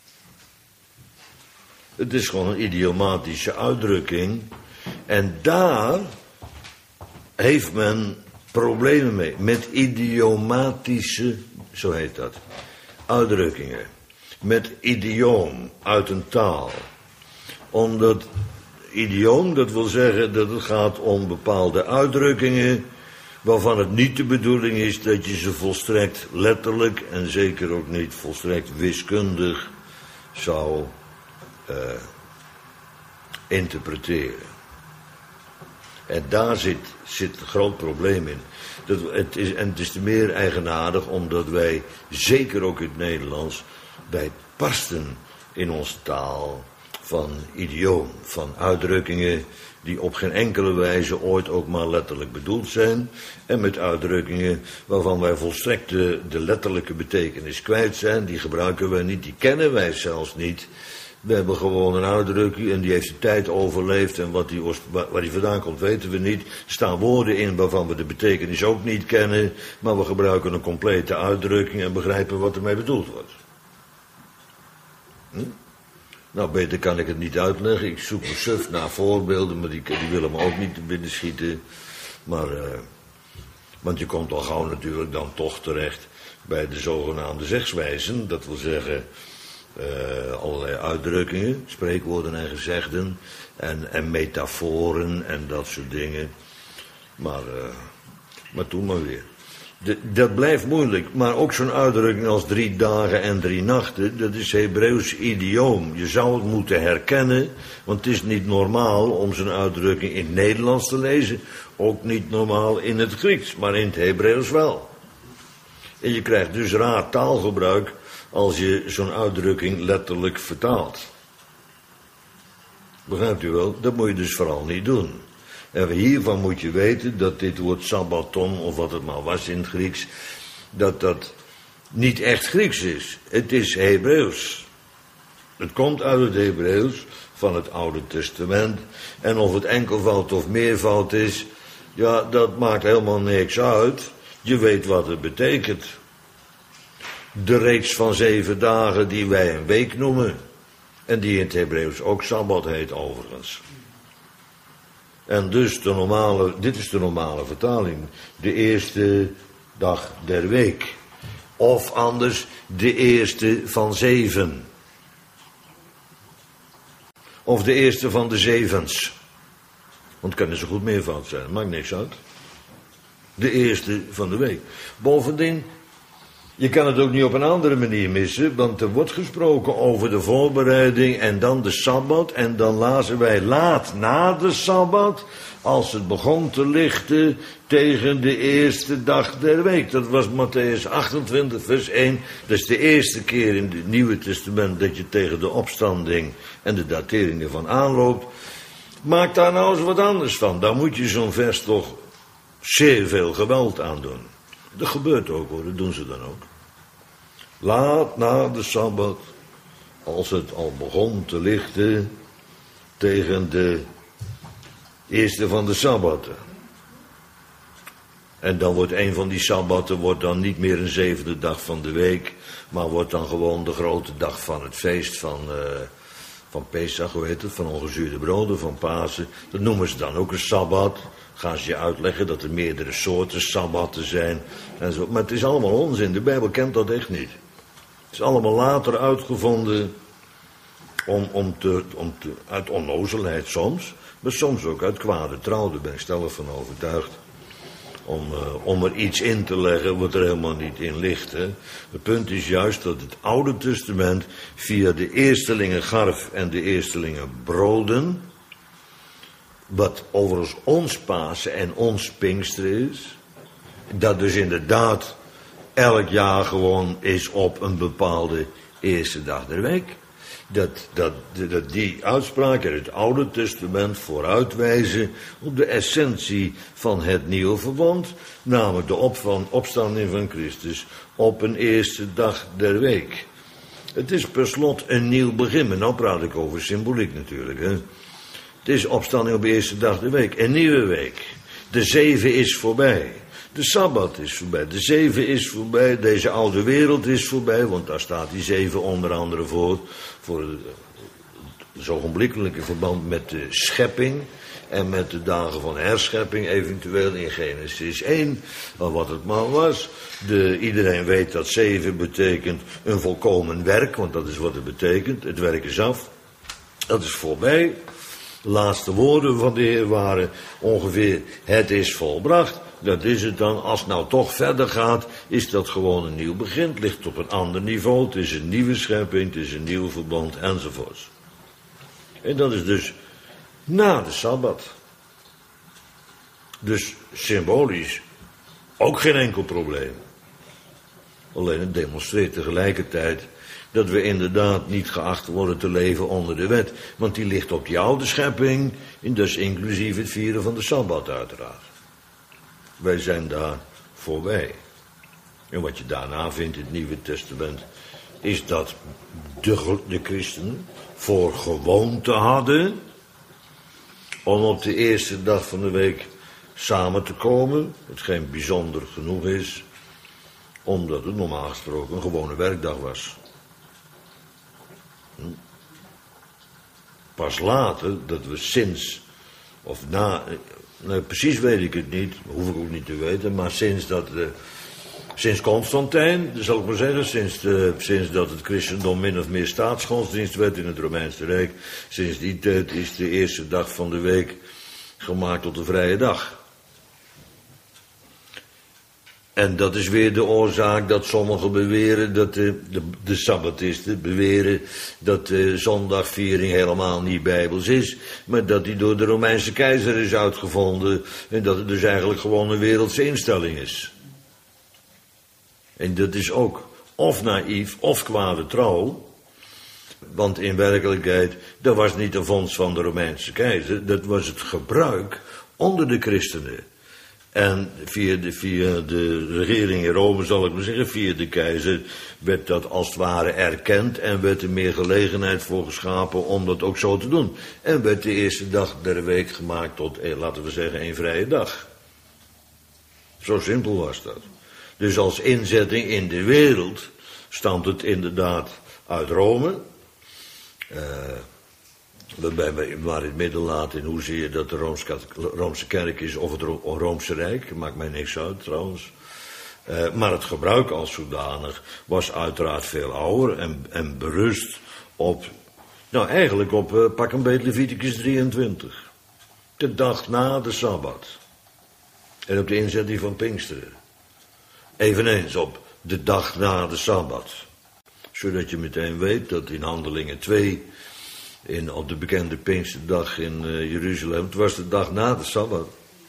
Het is gewoon een idiomatische uitdrukking. En daar heeft men problemen mee. Met idiomatische, zo heet dat, uitdrukkingen. Met idioom uit een taal. Omdat idioom, dat wil zeggen dat het gaat om bepaalde uitdrukkingen waarvan het niet de bedoeling is dat je ze volstrekt letterlijk en zeker ook niet volstrekt wiskundig zou uh, interpreteren. En daar zit, zit een groot probleem in. Dat, het is, en het is te meer eigenaardig omdat wij, zeker ook in het Nederlands, wij barsten in onze taal van idioom, van uitdrukkingen die op geen enkele wijze ooit ook maar letterlijk bedoeld zijn. En met uitdrukkingen waarvan wij volstrekt de, de letterlijke betekenis kwijt zijn. Die gebruiken wij niet, die kennen wij zelfs niet. We hebben gewoon een uitdrukking en die heeft de tijd overleefd. En wat die, waar die vandaan komt weten we niet. Er staan woorden in waarvan we de betekenis ook niet kennen. Maar we gebruiken een complete uitdrukking en begrijpen wat ermee bedoeld wordt. Hm? Nou, beter kan ik het niet uitleggen. Ik zoek me suf naar voorbeelden, maar die, die willen me ook niet te binnen schieten. Maar, uh, want je komt al gauw natuurlijk dan toch terecht bij de zogenaamde zegswijzen. Dat wil zeggen, uh, allerlei uitdrukkingen, spreekwoorden en gezegden. En, en metaforen en dat soort dingen. Maar, uh, maar toen maar weer. De, dat blijft moeilijk, maar ook zo'n uitdrukking als drie dagen en drie nachten, dat is Hebreeuws idioom. Je zou het moeten herkennen, want het is niet normaal om zo'n uitdrukking in het Nederlands te lezen. Ook niet normaal in het Grieks, maar in het Hebreeuws wel. En je krijgt dus raar taalgebruik als je zo'n uitdrukking letterlijk vertaalt. Begrijpt u wel? Dat moet je dus vooral niet doen. En hiervan moet je weten dat dit woord sabbaton, of wat het maar was in het Grieks, dat dat niet echt Grieks is. Het is Hebreeuws. Het komt uit het Hebreeuws van het Oude Testament. En of het enkelvoud of meervoud is, ja, dat maakt helemaal niks uit. Je weet wat het betekent. De reeks van zeven dagen die wij een week noemen. En die in het Hebreeuws ook sabbat heet overigens. En dus de normale, dit is de normale vertaling. De eerste dag der week. Of anders, de eerste van zeven. Of de eerste van de zevens. Want het kan zo goed meervoud zijn, maakt niks uit. De eerste van de week. Bovendien, Je kan het ook niet op een andere manier missen, want er wordt gesproken over de voorbereiding en dan de Sabbat. En dan lazen wij laat na de Sabbat, als het begon te lichten tegen de eerste dag der week. Dat was Matthäus achtentwintig, vers één. Dat is de eerste keer in het Nieuwe Testament dat je tegen de opstanding en de datering ervan aanloopt. Maak daar nou eens wat anders van. Daar moet je zo'n vers toch zeer veel geweld aan doen. Dat gebeurt ook hoor, dat doen ze dan ook. Laat na de Sabbat, als het al begon te lichten tegen de eerste van de Sabbatten. En dan wordt een van die Sabbatten wordt dan niet meer een zevende dag van de week, maar wordt dan gewoon de grote dag van het feest van, uh, van Pesach, hoe heet het, van ongezuurde broden, van Pasen. Dat noemen ze dan ook een Sabbat. Gaan ze je uitleggen dat er meerdere soorten Sabbatten zijn en zo. Maar het is allemaal onzin, de Bijbel kent dat echt niet. Het is allemaal later uitgevonden om, om te, om te, uit onnozelheid soms, maar soms ook uit kwade trouw, daar ben ik stellig van overtuigd. Om, uh, om er iets in te leggen wat er helemaal niet in ligt. Hè. Het punt is juist dat het Oude Testament via de eerstelingen garf en de eerstelingen broden, wat overigens ons Pasen en ons Pinksteren is, dat dus inderdaad elk jaar gewoon is op een bepaalde eerste dag der week. Dat, dat, dat die uitspraken uit het Oude Testament vooruitwijzen op de essentie van het nieuwe verbond, namelijk de op van, opstanding van Christus op een eerste dag der week. Het is per slot een nieuw begin, maar nou praat ik over symboliek natuurlijk. Hè. Het is opstanding op de eerste dag der week, een nieuwe week. De zeven is voorbij. De Sabbat is voorbij, de zeven is voorbij, deze oude wereld is voorbij, want daar staat die zeven onder andere voor, voor het ogenblikkelijke verband met de schepping en met de dagen van herschepping, eventueel in Genesis één, wat het maar was. De, iedereen weet dat zeven betekent een volkomen werk, want dat is wat het betekent, het werk is af, dat is voorbij. De laatste woorden van de Heer waren ongeveer, het is volbracht. Dat is het dan. Als het nou toch verder gaat, is dat gewoon een nieuw begin. Het ligt op een ander niveau. Het is een nieuwe schepping, het is een nieuw verbond enzovoorts. En dat is dus na de Sabbat. Dus symbolisch ook geen enkel probleem. Alleen het demonstreert tegelijkertijd dat we inderdaad niet geacht worden te leven onder de wet. Want die ligt op die oude schepping, en dus inclusief het vieren van de Sabbat uiteraard. Wij zijn daar voorbij. En wat je daarna vindt in het Nieuwe Testament, is dat de, de christenen voor gewoonte hadden om op de eerste dag van de week samen te komen, hetgeen bijzonder genoeg is, omdat het normaal gesproken een gewone werkdag was. Pas later, dat we sinds, of na, nou, precies weet ik het niet, hoef ik ook niet te weten, maar sinds dat, uh, sinds Constantijn, zal ik maar zeggen, sinds, de, sinds dat het christendom min of meer staatsgodsdienst werd in het Romeinse Rijk, sinds die tijd is de eerste dag van de week gemaakt tot een vrije dag. En dat is weer de oorzaak dat sommigen beweren, dat de, de, de sabbatisten beweren dat de zondagviering helemaal niet bijbels is, maar dat die door de Romeinse keizer is uitgevonden en dat het dus eigenlijk gewoon een wereldse instelling is. En dat is ook of naïef of kwade trouw, want in werkelijkheid, dat was niet de vondst van de Romeinse keizer, dat was het gebruik onder de christenen. En via de, via de regering in Rome, zal ik maar zeggen, via de keizer, werd dat als het ware erkend en werd er meer gelegenheid voor geschapen om dat ook zo te doen. En werd de eerste dag der week gemaakt tot, eh, laten we zeggen, een vrije dag. Zo simpel was dat. Dus als inzetting in de wereld stamt het inderdaad uit Rome. Uh, Waarbij we maar in het midden laten in hoezeer dat de Roomse kerk is of het Roomse Rijk. Maakt mij niks uit trouwens. Uh, maar het gebruik als zodanig was uiteraard veel ouder en, en berust op, nou eigenlijk op uh, pak een beetje Leviticus drieëntwintig. De dag na de Sabbat. En op de inzetting van Pinksteren. Eveneens op de dag na de Sabbat. Zodat je meteen weet dat in Handelingen twee, in, op de bekende Pinksterdag in uh, Jeruzalem, het was de dag na de Sabbat.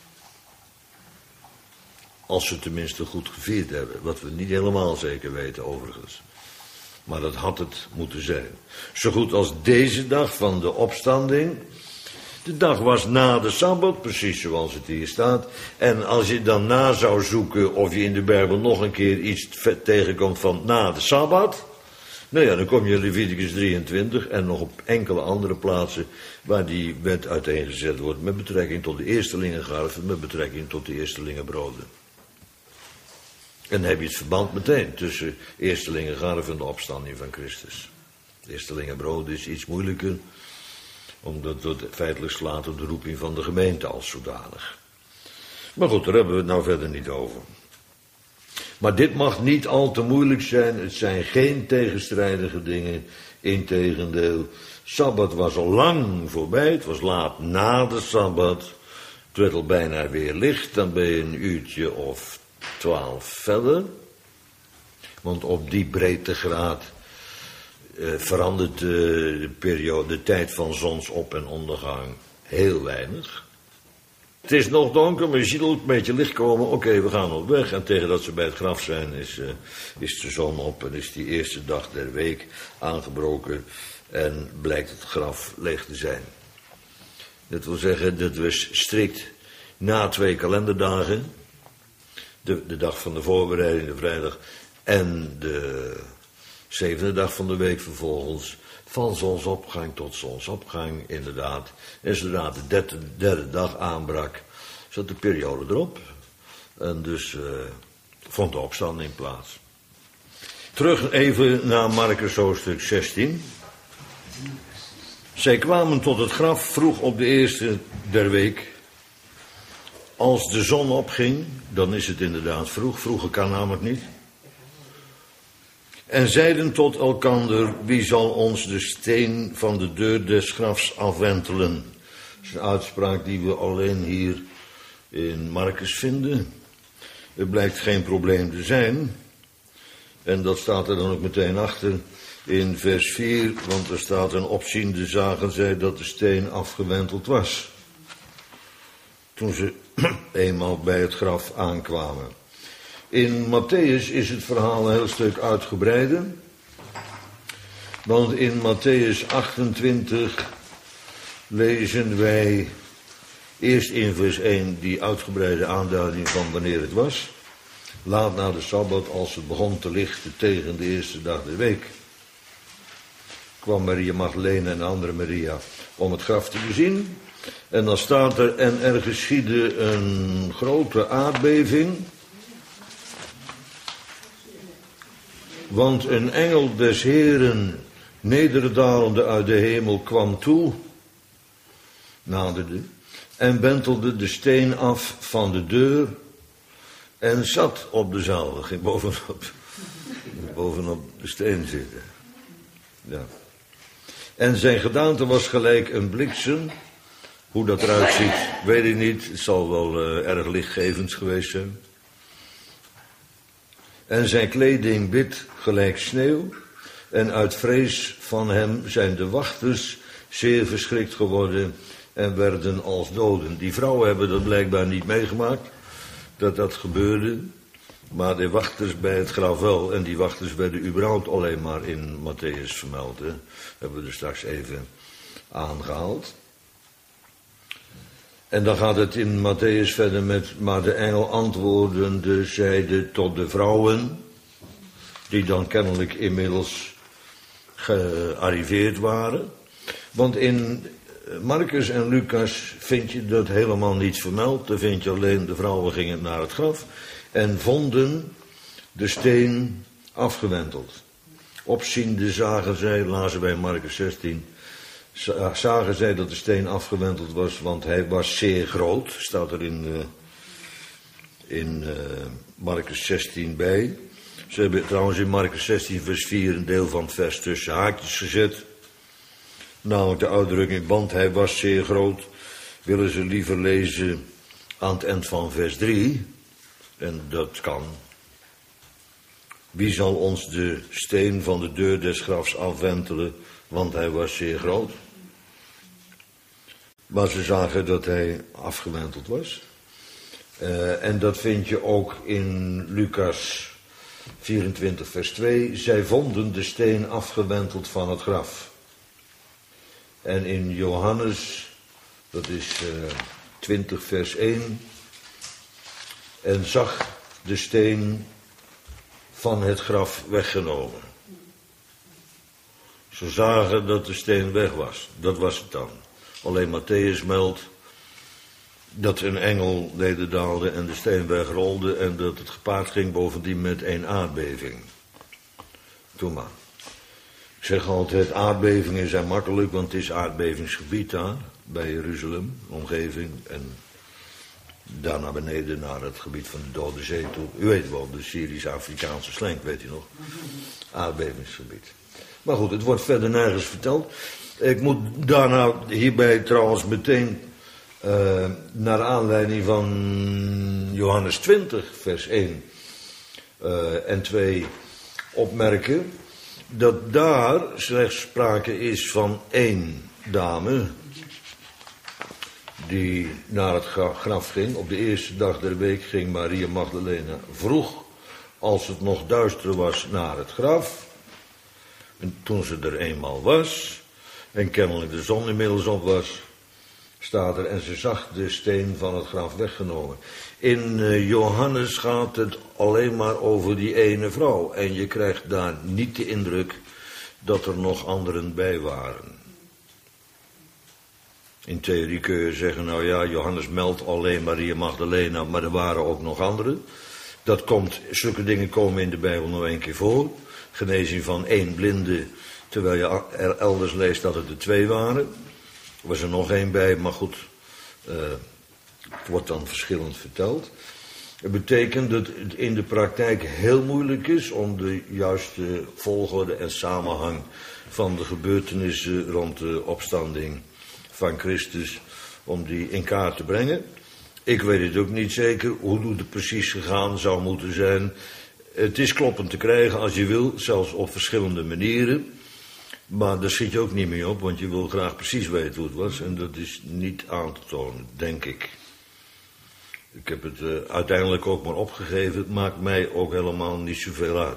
Als ze tenminste goed gevierd hebben, wat we niet helemaal zeker weten overigens. Maar dat had het moeten zijn. Zo goed als deze dag van de opstanding. De dag was na de Sabbat, precies zoals het hier staat. En als je dan na zou zoeken of je in de Bijbel nog een keer iets tegenkomt van na de Sabbat. Nou ja, dan kom je in Leviticus drieëntwintig en nog op enkele andere plaatsen waar die wet uiteengezet wordt met betrekking tot de eerstelingengarven, met betrekking tot de eerstelingenbroden. En dan heb je het verband meteen tussen eerstelingengarven en de opstanding van Christus. Eerstelingenbroden is iets moeilijker, omdat het feitelijk slaat op de roeping van de gemeente als zodanig. Maar goed, daar hebben we het nou verder niet over. Maar dit mag niet al te moeilijk zijn. Het zijn geen tegenstrijdige dingen. Integendeel, Sabbat was al lang voorbij. Het was laat na de Sabbat. Het werd al bijna weer licht. Dan ben je een uurtje of twaalf verder. Want op die breedtegraad uh, verandert uh, de periode, de tijd van zonsop- en ondergang heel weinig. Het is nog donker, maar je ziet al een beetje licht komen. Oké, okay, we gaan op weg. En tegen dat ze bij het graf zijn, is, uh, is de zon op en is die eerste dag der week aangebroken. En blijkt het graf leeg te zijn. Dat wil zeggen dat we strikt na twee kalenderdagen, de, de dag van de voorbereiding, de vrijdag, en de zevende dag van de week vervolgens, van zonsopgang tot zonsopgang, inderdaad. En zodra de derde, derde dag aanbrak, zat de periode erop. En dus uh, vond de opstanding plaats. Terug even naar Markus hoofdstuk zestien. Zij kwamen tot het graf vroeg op de eerste der week. Als de zon opging, dan is het inderdaad vroeg. Vroeger kan namelijk niet. En zeiden tot elkander, wie zal ons de steen van de deur des grafs afwentelen? Dat is een uitspraak die we alleen hier in Markus vinden. Het blijkt geen probleem te zijn. En dat staat er dan ook meteen achter in vers vier, want er staat een opziende zagen zij dat de steen afgewenteld was. Toen ze eenmaal bij het graf aankwamen. In Matthäus is het verhaal een heel stuk uitgebreider. Want in Matthäus achtentwintig lezen wij eerst in vers één die uitgebreide aanduiding van wanneer het was. Laat na de Sabbat, als het begon te lichten tegen de eerste dag der week, kwam Maria Magdalene en de andere Maria om het graf te bezien. En dan staat er, en er geschiedde een grote aardbeving. Want een engel des Heeren, nederdalende uit de hemel, kwam toe, naderde, en wentelde de steen af van de deur en zat op dezelfde. Ging bovenop, bovenop de steen zitten. Ja. En zijn gedaante was gelijk een bliksem. Hoe dat eruit ziet, weet ik niet. Het zal wel uh, erg lichtgevend geweest zijn. En zijn kleding wit gelijk sneeuw. En uit vrees van hem zijn de wachters zeer verschrikt geworden en werden als doden. Die vrouwen hebben dat blijkbaar niet meegemaakt, dat dat gebeurde. Maar de wachters bij het graf wel. En die wachters werden überhaupt alleen maar in Matthäus vermeld. Hè. Dat hebben we er straks even aangehaald. En dan gaat het in Matthäus verder met, maar de engel antwoordende zeide tot de vrouwen, die dan kennelijk inmiddels gearriveerd waren. Want in Marcus en Lucas vind je dat helemaal niet vermeld. Daar vind je alleen de vrouwen gingen naar het graf en vonden de steen afgewenteld. Opziende zagen zij, lazen wij Marcus zestien, zagen zij dat de steen afgewenteld was, want hij was zeer groot. Staat er in, uh, in uh, Marcus zestien bij. Ze hebben trouwens in Marcus zestien vers vier een deel van het vers tussen haakjes gezet. Namelijk de uitdrukking, want hij was zeer groot, willen ze liever lezen aan het eind van vers drie. En dat kan. Wie zal ons de steen van de deur des grafs afwentelen, want hij was zeer groot. Maar ze zagen dat hij afgewenteld was. Uh, en dat vind je ook in Lucas vierentwintig vers twee. Zij vonden de steen afgewenteld van het graf. En in Johannes, dat is uh, twintig vers één. En zag de steen van het graf weggenomen. Ze zagen dat de steen weg was. Dat was het dan. Alleen Matthäus meldt dat een engel nederdaalde en de steen wegrolde en dat het gepaard ging bovendien met een aardbeving. Doe maar. Ik zeg altijd, aardbevingen zijn makkelijk, want het is aardbevingsgebied daar, bij Jeruzalem, omgeving. En daar naar beneden naar het gebied van de Dode Zee toe. U weet wel, de Syrisch-Afrikaanse slenk, weet u nog? Aardbevingsgebied. Maar goed, het wordt verder nergens verteld. Ik moet daarna hierbij trouwens meteen, uh, naar aanleiding van Johannes twintig, vers één uh, en twee, opmerken dat daar slechts sprake is van één dame die naar het graf ging. Op de eerste dag der week ging Maria Magdalena vroeg, als het nog duister was, naar het graf. En toen ze er eenmaal was, en kennelijk de zon inmiddels op was, staat er, en ze zag de steen van het graf weggenomen. In uh, Johannes gaat het alleen maar over die ene vrouw. En je krijgt daar niet de indruk dat er nog anderen bij waren. In theorie kun je zeggen, nou ja, Johannes meldt alleen Maria Magdalena, maar er waren ook nog anderen. Dat komt, zulke dingen komen in de Bijbel nog een keer voor. Genezing van één blinde, terwijl je er elders leest dat het er twee waren. Er was er nog één bij, maar goed, uh, het wordt dan verschillend verteld. Het betekent dat het in de praktijk heel moeilijk is om de juiste volgorde en samenhang van de gebeurtenissen rond de opstanding van Christus, om die in kaart te brengen. Ik weet het ook niet zeker hoe het precies gegaan zou moeten zijn. Het is kloppend te krijgen als je wil, zelfs op verschillende manieren. Maar daar schiet je ook niet mee op, want je wil graag precies weten hoe het was. En dat is niet aan te tonen, denk ik. Ik heb het uh, uiteindelijk ook maar opgegeven. Het maakt mij ook helemaal niet zoveel uit.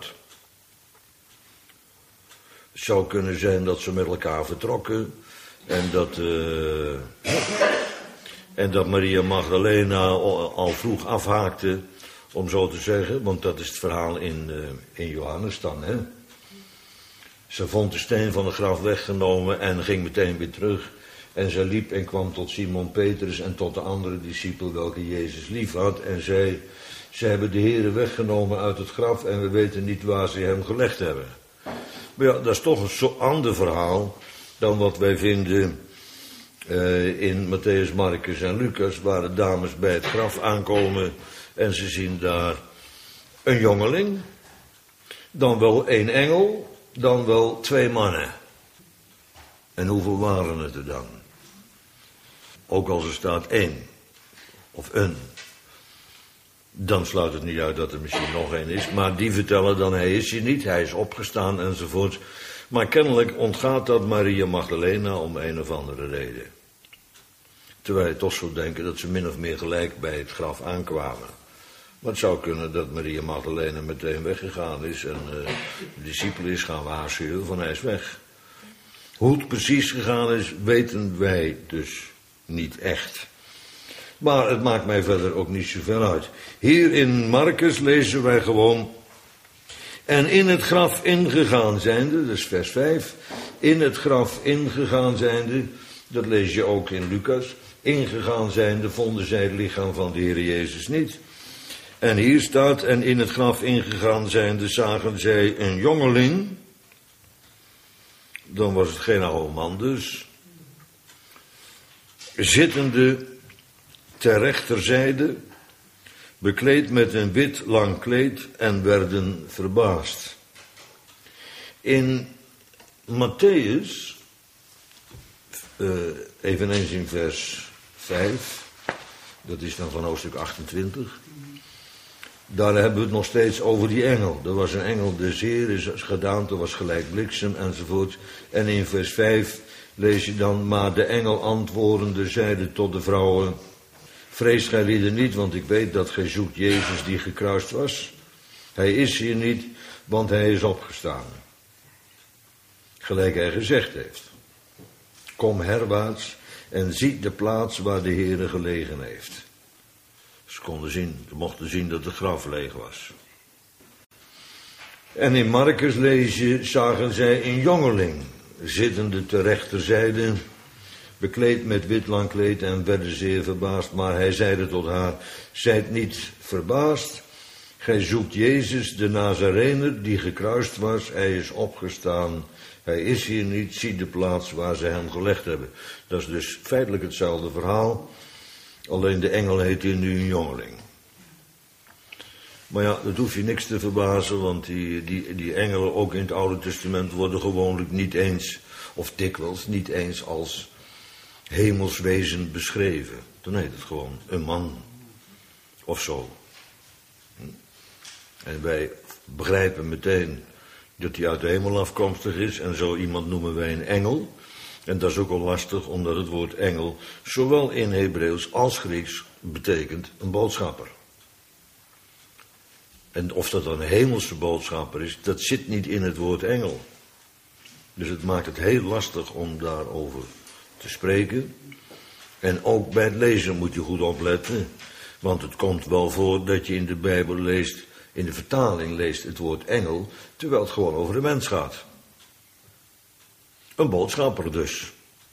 Het zou kunnen zijn dat ze met elkaar vertrokken. En dat, uh, en dat Maria Magdalena al vroeg afhaakte, om zo te zeggen. Want dat is het verhaal in, uh, in Johannes dan, hè. Ze vond de steen van het graf weggenomen en ging meteen weer terug. En zij liep en kwam tot Simon Petrus en tot de andere discipel welke Jezus lief had. En zei, ze hebben de Heere weggenomen uit het graf en we weten niet waar ze hem gelegd hebben. Maar ja, dat is toch een zo ander verhaal dan wat wij vinden uh, in Matthäus, Marcus en Lucas, waar de dames bij het graf aankomen en ze zien daar een jongeling, dan wel één engel, dan wel twee mannen. En hoeveel waren het er dan? Ook als er staat één, of een, dan sluit het niet uit dat er misschien nog één is, maar die vertellen dan, hij is hier niet, hij is opgestaan enzovoort. Maar kennelijk ontgaat dat Maria Magdalena om een of andere reden. Terwijl je toch zou denken dat ze min of meer gelijk bij het graf aankwamen. Maar het zou kunnen dat Maria Magdalena meteen weggegaan is en uh, de discipelen is gaan waarschuwen van hij is weg. Hoe het precies gegaan is, weten wij dus niet echt. Maar het maakt mij verder ook niet zoveel uit. Hier in Marcus lezen wij gewoon, en in het graf ingegaan zijnde, dus vers vijf, in het graf ingegaan zijnde, dat lees je ook in Lucas, ingegaan zijnde vonden zij het lichaam van de Heer Jezus niet. En hier staat, en in het graf ingegaan zijnde zagen zij een jongeling, dan was het geen oude man dus, zittende ter rechterzijde, bekleed met een wit lang kleed en werden verbaasd. In Matthäus, uh, eveneens in vers vijf, dat is dan van hoofdstuk achtentwintig, daar hebben we het nog steeds over die engel. Er was een engel des Heeren, zijn gedaante was gelijk bliksem enzovoort. En in vers vijf lees je dan, maar de engel antwoordende zeide tot de vrouwen, vrees gij lieden niet, want ik weet dat gij zoekt Jezus die gekruist was. Hij is hier niet, want hij is opgestaan. Gelijk hij gezegd heeft. Kom herwaarts en ziet de plaats waar de Heere gelegen heeft. Ze konden zien, ze mochten zien dat het graf leeg was. En in Markus lees je, zagen zij een jongeling, zittende ter rechterzijde, bekleed met wit lang kleed en werden zeer verbaasd. Maar hij zeide tot haar, zijt niet verbaasd, gij zoekt Jezus de Nazarener die gekruist was, hij is opgestaan. Hij is hier niet, zie de plaats waar ze hem gelegd hebben. Dat is dus feitelijk hetzelfde verhaal. Alleen de engel heet hier nu een jongeling. Maar ja, dat hoef je niks te verbazen, want die, die, die engelen ook in het Oude Testament worden gewoonlijk niet eens, of dikwijls niet eens als hemelswezen beschreven. Dan heet het gewoon een man of zo. En wij begrijpen meteen dat hij uit de hemel afkomstig is en zo iemand noemen wij een engel. En dat is ook al lastig, omdat het woord engel zowel in Hebreeuws als Grieks betekent een boodschapper. En of dat dan een hemelse boodschapper is, dat zit niet in het woord engel. Dus het maakt het heel lastig om daarover te spreken. En ook bij het lezen moet je goed opletten, want het komt wel voor dat je in de Bijbel leest, in de vertaling leest het woord engel, terwijl het gewoon over de mens gaat. Een boodschapper dus.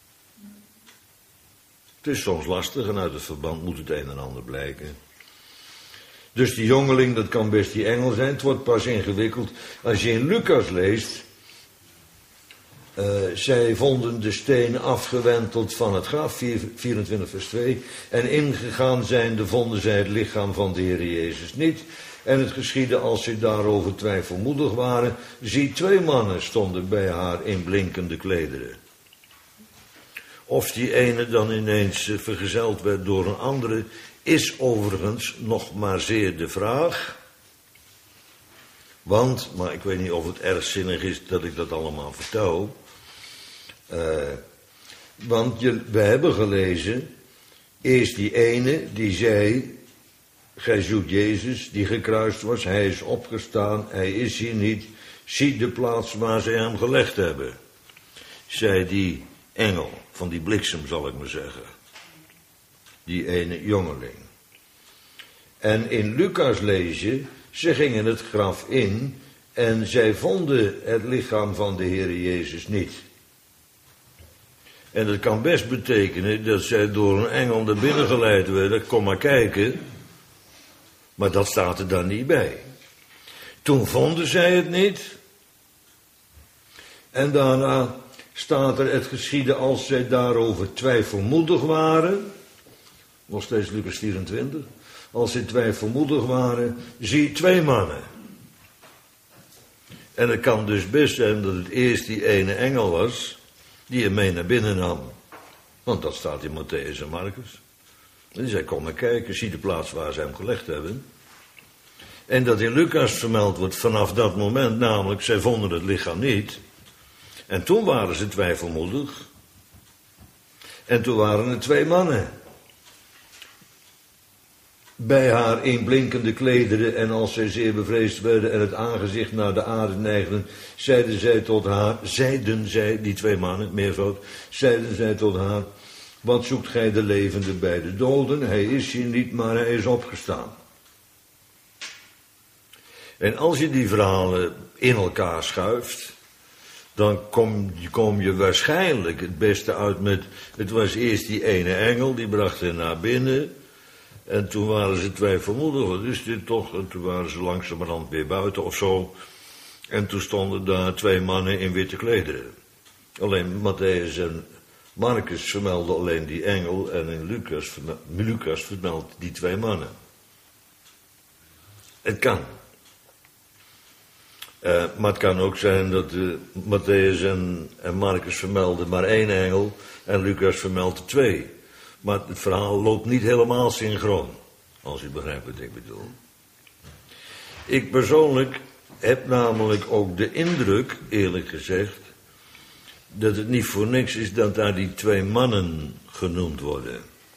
Het is soms lastig en uit het verband moet het een en ander blijken. Dus die jongeling, dat kan best die engel zijn. Het wordt pas ingewikkeld als je in Lucas leest. Uh, zij vonden de steen afgewenteld van het graf, vierentwintig vers twee. En ingegaan zijnde vonden zij het lichaam van de Heer Jezus niet. En het geschiedde als ze daarover twijfelmoedig waren. Zie, twee mannen stonden bij haar in blinkende klederen. Of die ene dan ineens vergezeld werd door een andere, is overigens nog maar zeer de vraag. Want, maar ik weet niet of het erg zinnig is dat ik dat allemaal vertel. Uh, want je, we hebben gelezen, eerst die ene die zei, gij zoekt Jezus die gekruist was, hij is opgestaan, hij is hier niet, zie de plaats waar zij hem gelegd hebben. Zei die engel, van die bliksem zal ik maar zeggen. Die ene jongeling. En in Lucas lees je, ze gingen het graf in en zij vonden het lichaam van de Heer Jezus niet. En dat kan best betekenen dat zij door een engel naar binnen geleid werden, kom maar kijken. Maar dat staat er dan niet bij. Toen vonden zij het niet. En daarna staat er, het geschiedde als zij daarover twijfelmoedig waren. Nog steeds Lucas vierentwintig. Als zij twijfelmoedig waren, zie twee mannen. En het kan dus best zijn dat het eerst die ene engel was, die hem mee naar binnen nam. Want dat staat in Matthäus en Markus. En die zei, kom maar kijken, zie de plaats waar ze hem gelegd hebben. En dat in Lucas vermeld wordt vanaf dat moment, namelijk, zij vonden het lichaam niet. En toen waren ze twijfelmoedig. En toen waren er twee mannen. Bij haar in blinkende klederen, en als zij zeer bevreesd werden en het aangezicht naar de aarde neigden, zeiden zij tot haar, zeiden zij, die twee mannen, meervoud, zeiden zij tot haar, wat zoekt gij de levende bij de doden? Hij is hier niet, maar hij is opgestaan. En als je die verhalen in elkaar schuift, dan kom, kom je waarschijnlijk het beste uit met, het was eerst die ene engel, die bracht hen naar binnen. En toen waren ze twijfelmoedig, wat is dit toch? En toen waren ze langzamerhand weer buiten of zo. En toen stonden daar twee mannen in witte klederen. Alleen Matthäus en Markus vermelden alleen die engel en in Lucas, Lucas vermeldt die twee mannen. Het kan. Uh, maar het kan ook zijn dat uh, Matthäus en, en Markus vermelden maar één engel en Lucas vermeldt er twee. Maar het verhaal loopt niet helemaal synchroon, als u begrijpt wat ik bedoel. Ik persoonlijk heb namelijk ook de indruk, eerlijk gezegd, dat het niet voor niks is dat daar die twee mannen genoemd worden.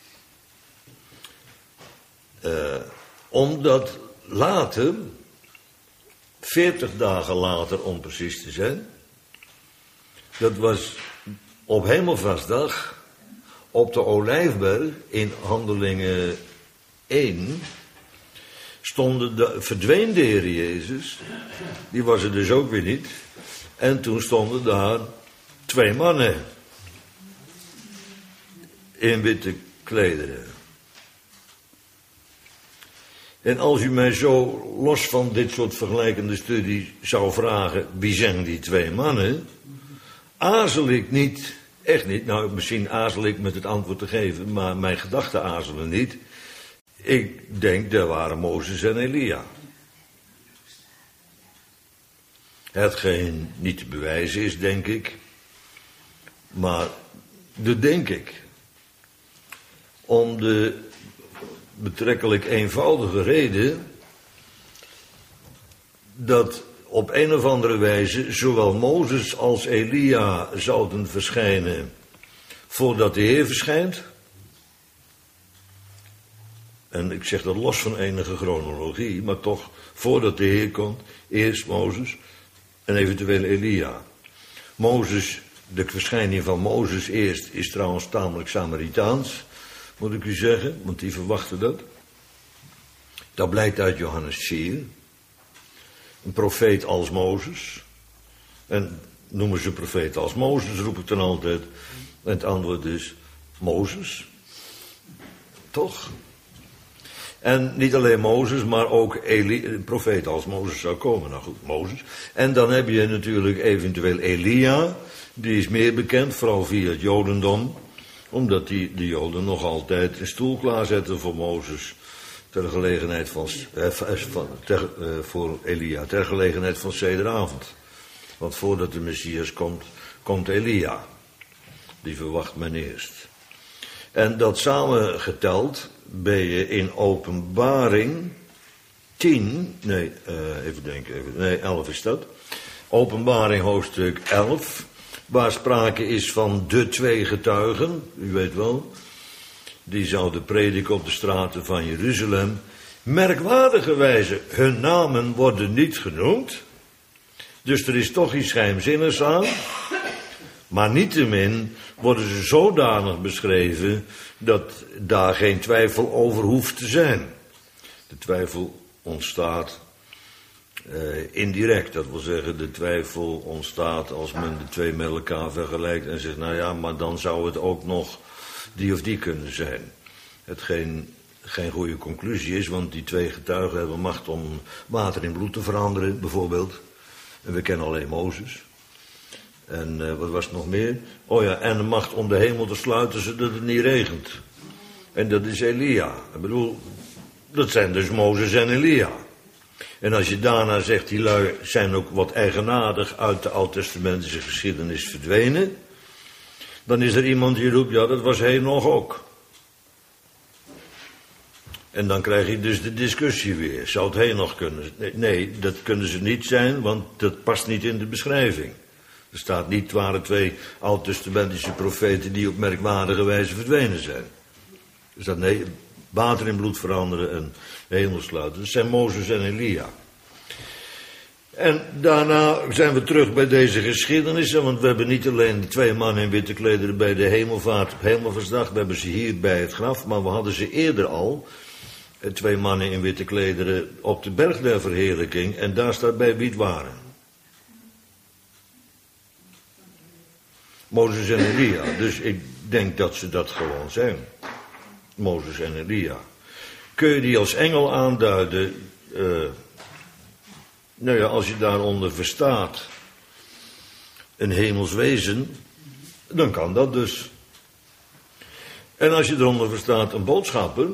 Uh, omdat later, veertig dagen later om precies te zijn, dat was op Hemelvaartsdag, op de Olijfberg in Handelingen één, stonden de, verdween de Heer Jezus, die was er dus ook weer niet, en toen stonden daar twee mannen in witte klederen. En als u mij zo los van dit soort vergelijkende studie zou vragen, wie zijn die twee mannen, aarzel ik niet, echt niet, nou misschien aarzel ik met het antwoord te geven, maar mijn gedachten aarzelen niet. Ik denk, dat waren Mozes en Elia. Hetgeen niet te bewijzen is, denk ik, maar dat denk ik. Om de betrekkelijk eenvoudige reden dat op een of andere wijze zowel Mozes als Elia zouden verschijnen voordat de Heer verschijnt. En ik zeg dat los van enige chronologie, maar toch voordat de Heer komt, eerst Mozes en eventueel Elia. Mozes, de verschijning van Mozes eerst is trouwens tamelijk Samaritaans, moet ik u zeggen, want die verwachten dat. Dat blijkt uit Johannes vier. Een profeet als Mozes. En noemen ze profeet als Mozes, roep ik dan altijd. En het antwoord is Mozes. Toch? En niet alleen Mozes, maar ook Eli, een profeet als Mozes zou komen. Nou goed, Mozes. En dan heb je natuurlijk eventueel Elia. Die is meer bekend, vooral via het Jodendom. Omdat die, de Joden nog altijd een stoel klaarzetten voor Mozes. Ter gelegenheid van, eh, van ter, eh, voor Elia, ter gelegenheid van Sederavond. Want voordat de Messias komt, komt Elia. Die verwacht men eerst. En dat samengeteld ben je in Openbaring tien, nee, uh, even denken, even, nee, elf is dat. Openbaring hoofdstuk elf, waar sprake is van de twee getuigen, u weet wel. Die zouden prediken op de straten van Jeruzalem. Merkwaardigerwijze, hun namen worden niet genoemd. Dus er is toch iets geheimzinnigs aan. Maar niettemin worden ze zodanig beschreven dat daar geen twijfel over hoeft te zijn. De twijfel ontstaat uh, indirect. Dat wil zeggen, de twijfel ontstaat als men de twee met elkaar vergelijkt en zegt, nou ja, maar dan zou het ook nog die of die kunnen zijn. Hetgeen geen goede conclusie is, want die twee getuigen hebben macht om water in bloed te veranderen, bijvoorbeeld. En we kennen alleen Mozes. En uh, wat was het nog meer? Oh ja, en de macht om de hemel te sluiten zodat het niet regent. En dat is Elia. Ik bedoel, dat zijn dus Mozes en Elia. En als je daarna zegt, die lui zijn ook wat eigenaardig uit de oud-testamentische geschiedenis verdwenen, dan is er iemand die roept, ja, dat was Henoch ook. En dan krijg je dus de discussie weer. Zou het Henoch kunnen? Nee, nee, dat kunnen ze niet zijn, want dat past niet in de beschrijving. Er staat niet, het waren twee oud-testamentische profeten die op merkwaardige wijze verdwenen zijn. Er staat, nee, water in bloed veranderen en hemel sluiten. Dat zijn Mozes en Elia. En daarna zijn we terug bij deze geschiedenissen, want we hebben niet alleen de twee mannen in witte klederen bij de hemelvaart op Hemelvaartsdag, we hebben ze hier bij het graf, maar we hadden ze eerder al, twee mannen in witte klederen op de berg der verheerlijking, en daar staat bij wie het waren. Mozes en Elia, dus ik denk dat ze dat gewoon zijn. Mozes en Elia. Kun je die als engel aanduiden? Uh, nou ja, als je daaronder verstaat een hemels wezen, dan kan dat dus. En als je eronder verstaat een boodschapper,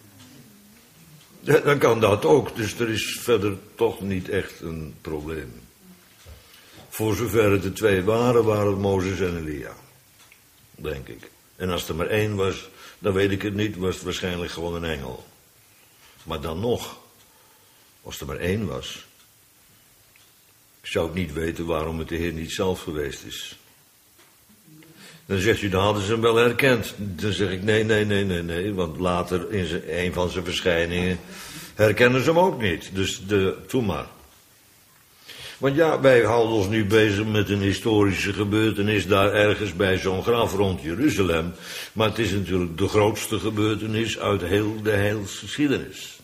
dan kan dat ook. Dus er is verder toch niet echt een probleem. Voor zover het de twee waren, waren het Mozes en Elia. Denk ik. En als er maar één was, dan weet ik het niet, was het waarschijnlijk gewoon een engel. Maar dan nog, Als er maar één was. Ik zou ook niet weten waarom het de Heer niet zelf geweest is. Dan zegt u, dan hadden ze hem wel herkend. Dan zeg ik, nee, nee, nee, nee, nee. Want later in zijn, een van zijn verschijningen herkennen ze hem ook niet. Dus de, doe maar. Want ja, wij houden ons nu bezig met een historische gebeurtenis daar ergens bij zo'n graf rond Jeruzalem. Maar het is natuurlijk de grootste gebeurtenis uit heel de heilsgeschiedenis.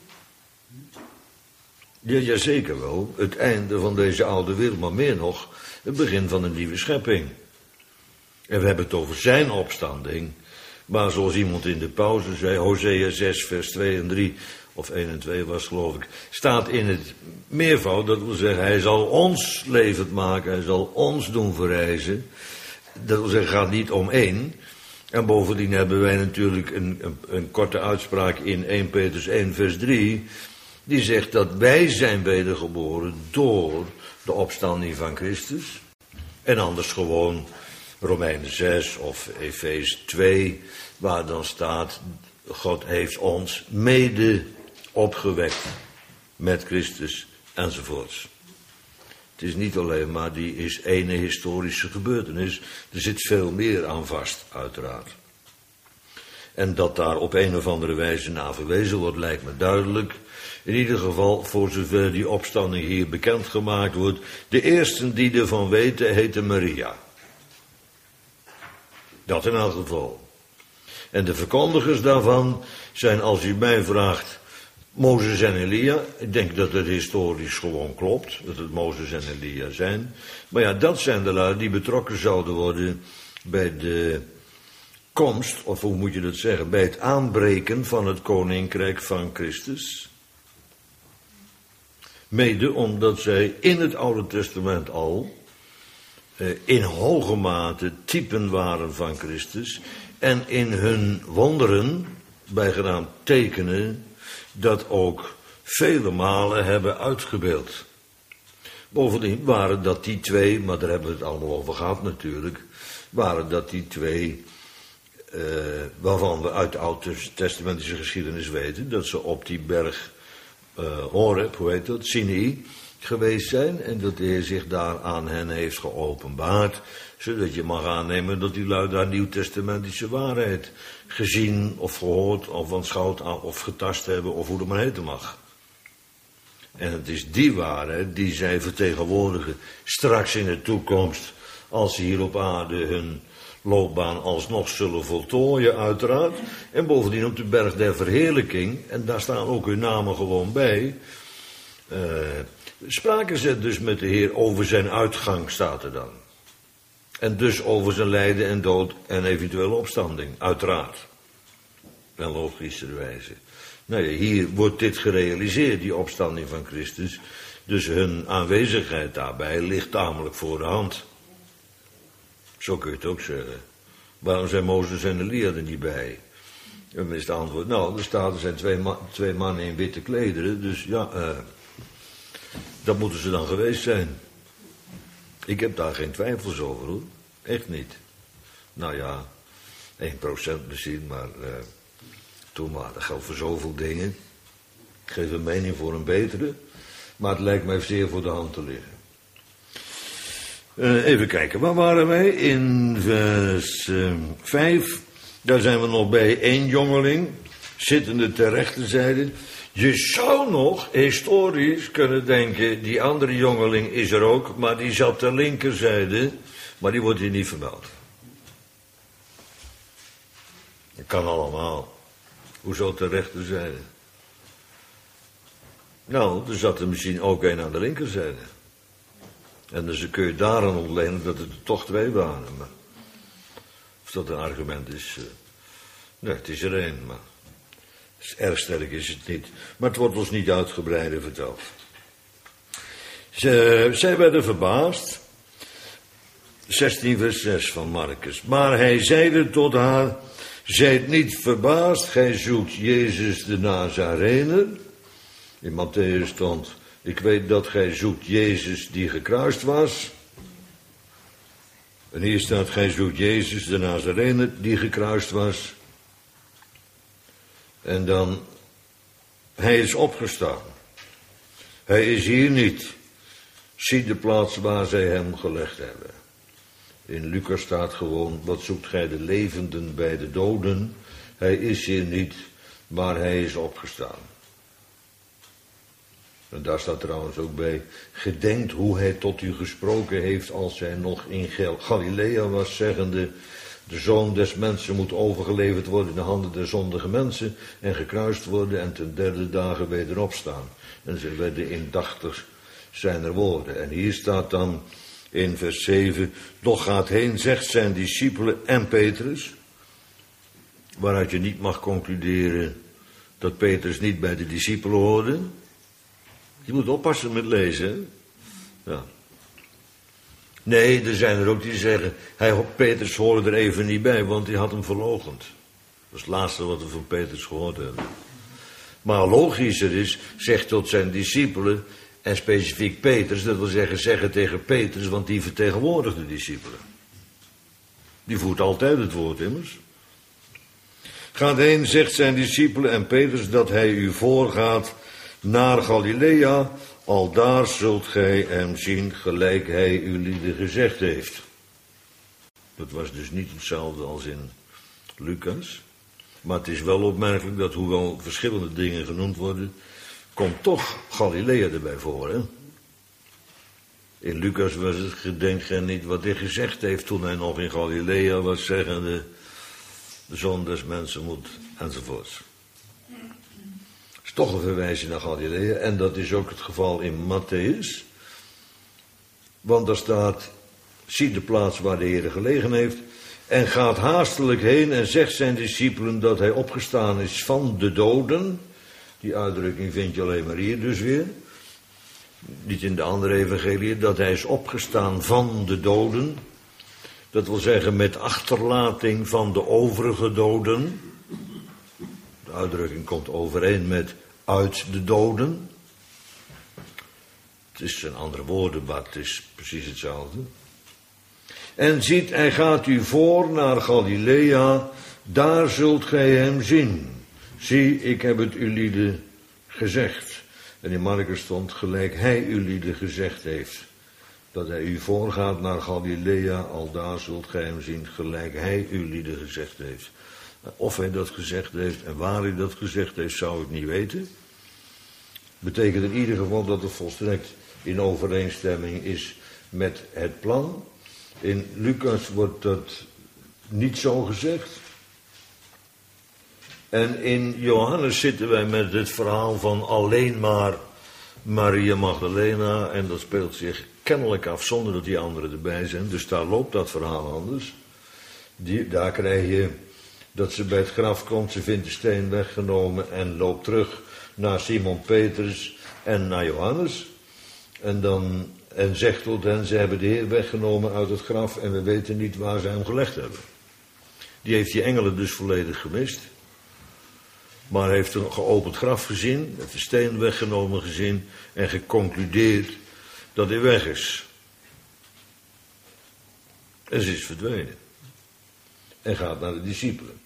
Ja, ja, zeker wel. Het einde van deze oude wereld, maar meer nog, het begin van een nieuwe schepping. En we hebben het over zijn opstanding. Maar zoals iemand in de pauze zei, Hosea zes, vers twee en drie, of één en twee was geloof ik, staat in het meervoud, dat wil zeggen, hij zal ons levend maken, hij zal ons doen verrijzen. Dat wil zeggen, het gaat niet om één. En bovendien hebben wij natuurlijk een, een, een korte uitspraak in eerste Petrus één, vers drie, die zegt dat wij zijn wedergeboren door de opstanding van Christus. En anders gewoon Romeinen zes of Efeze twee, waar dan staat, God heeft ons mede opgewekt met Christus enzovoorts. Het is niet alleen maar die is ene historische gebeurtenis, er zit veel meer aan vast, uiteraard. En dat daar op een of andere wijze naar verwezen wordt, lijkt me duidelijk. In ieder geval, voor zover die opstanding hier bekendgemaakt wordt, de eersten die ervan weten, heten Maria. Dat in elk geval. En de verkondigers daarvan zijn, als u mij vraagt, Mozes en Elia. Ik denk dat het historisch gewoon klopt, dat het Mozes en Elia zijn. Maar ja, dat zijn de lui die betrokken zouden worden bij de komst, of hoe moet je dat zeggen, bij het aanbreken van het koninkrijk van Christus. Mede omdat zij in het Oude Testament al in hoge mate typen waren van Christus en in hun wonderen, bijgenaamd tekenen, dat ook vele malen hebben uitgebeeld. Bovendien waren dat die twee, maar daar hebben we het allemaal over gehad natuurlijk, waren dat die twee, uh, waarvan we uit de Oud-testamentische geschiedenis weten, dat ze op die berg uh, Horeb, hoe heet dat, Sinai, geweest zijn en dat de Heer zich daar aan hen heeft geopenbaard, zodat je mag aannemen dat die lui daar nieuwtestamentische waarheid gezien of gehoord of aanschouwd of getast hebben of hoe dat maar heten mag. En het is die waarheid die zij vertegenwoordigen straks in de toekomst, als ze hier op aarde hun loopbaan alsnog zullen voltooien, uiteraard. En bovendien op de berg der verheerlijking, en daar staan ook hun namen gewoon bij. Uh, spraken ze dus met de Heer over zijn uitgang, staat er dan. En dus over zijn lijden en dood en eventuele opstanding, uiteraard. En logischerwijze. Nou ja, hier wordt dit gerealiseerd, die opstanding van Christus. Dus hun aanwezigheid daarbij ligt tamelijk voor de hand. Zo kun je het ook zeggen. Waarom zijn Mozes en Elia er niet bij? En dan is het antwoord, nou, er staat, er zijn twee, ma- twee mannen in witte klederen, dus ja, uh, dat moeten ze dan geweest zijn. Ik heb daar geen twijfels over, hoor. Echt niet. Nou ja, één procent misschien, maar uh, toen maar, dat geldt voor zoveel dingen. Ik geef een mening voor een betere, maar het lijkt mij zeer voor de hand te liggen. Uh, even kijken, waar waren wij? In vers uh, vijf, daar zijn we nog bij één jongeling, zittende ter rechterzijde. Je zou nog historisch kunnen denken, die andere jongeling is er ook, maar die zat ter linkerzijde, maar die wordt hier niet vermeld. Dat kan allemaal. Hoezo ter rechterzijde? Nou, er zat er misschien ook een aan de linkerzijde. En dus kun je daaraan ontlenen dat het er toch twee waren. Maar of dat een argument is, uh, nee, het is er één, maar erg sterk is het niet. Maar het wordt ons niet uitgebreider verteld. Ze, zij werden verbaasd. zestien vers zes van Marcus. Maar hij zeide tot haar, zijt niet verbaasd, gij zoekt Jezus de Nazarener. In Matthäus stond, ik weet dat gij zoekt Jezus die gekruist was. En hier staat, gij zoekt Jezus de Nazarener die gekruist was. En dan, hij is opgestaan. Hij is hier niet. Zie de plaats waar zij hem gelegd hebben. In Lucas staat gewoon, wat zoekt gij de levenden bij de doden? Hij is hier niet, maar hij is opgestaan. En daar staat trouwens ook bij, gedenkt hoe hij tot u gesproken heeft als hij nog in Galilea was, zeggende, de Zoon des Mensen moet overgeleverd worden in de handen der zondige mensen en gekruist worden en ten derde dagen weder opstaan. En ze werden indachtig zijner woorden. En hier staat dan in vers zeven, doch gaat heen, zegt zijn discipelen en Petrus, waaruit je niet mag concluderen dat Petrus niet bij de discipelen hoorde. Je moet oppassen met lezen. Ja. Nee, er zijn er ook die zeggen, hij, Petrus hoorde er even niet bij, want hij had hem verloochend. Dat is het laatste wat we van Petrus gehoord hebben. Maar logischer is, zegt tot zijn discipelen, en specifiek Petrus, dat wil zeggen, zeggen tegen Petrus, want die vertegenwoordigt de discipelen. Die voert altijd het woord immers. Gaat heen, zegt zijn discipelen en Petrus, dat hij u voorgaat naar Galilea, aldaar zult gij hem zien, gelijk hij u lieden gezegd heeft. Dat was dus niet hetzelfde als in Lucas, maar het is wel opmerkelijk dat hoewel verschillende dingen genoemd worden, komt toch Galilea erbij voor, hè? In Lucas was het, gedenkt gij niet wat hij gezegd heeft toen hij nog in Galilea was, zeggende, de Zoon des Mensen moet, enzovoorts. Het is toch een verwijzing naar Galilea, en dat is ook het geval in Matthäus. Want daar staat, zie de plaats waar de Heer gelegen heeft, en gaat haastelijk heen en zegt zijn discipelen dat hij opgestaan is van de doden. Die uitdrukking vind je alleen maar hier dus weer. Niet in de andere evangelie, dat hij is opgestaan van de doden. Dat wil zeggen met achterlating van de overige doden. De uitdrukking komt overeen met uit de doden. Het is een andere woorden, maar het is precies hetzelfde. En ziet, hij gaat u voor naar Galilea, daar zult gij hem zien. Zie, ik heb het u lieden gezegd. En in Marcus stond, gelijk hij u lieden gezegd heeft. Dat hij u voorgaat naar Galilea, aldaar zult gij hem zien, gelijk hij u lieden gezegd heeft. Of hij dat gezegd heeft en waar hij dat gezegd heeft, zou ik niet weten. Betekent in ieder geval dat het volstrekt in overeenstemming is met het plan. In Lucas wordt dat niet zo gezegd. En in Johannes zitten wij met het verhaal van alleen maar Maria Magdalena. En dat speelt zich kennelijk af zonder dat die anderen erbij zijn. Dus daar loopt dat verhaal anders. Die, daar krijg je dat ze bij het graf komt, ze vindt de steen weggenomen en loopt terug naar Simon Petrus en naar Johannes. En dan en zegt tot hen, ze hebben de Heer weggenomen uit het graf en we weten niet waar ze hem gelegd hebben. Die heeft die engelen dus volledig gemist. Maar heeft een geopend graf gezien, heeft de steen weggenomen gezien en geconcludeerd dat hij weg is. En ze is verdwenen. En gaat naar de discipelen.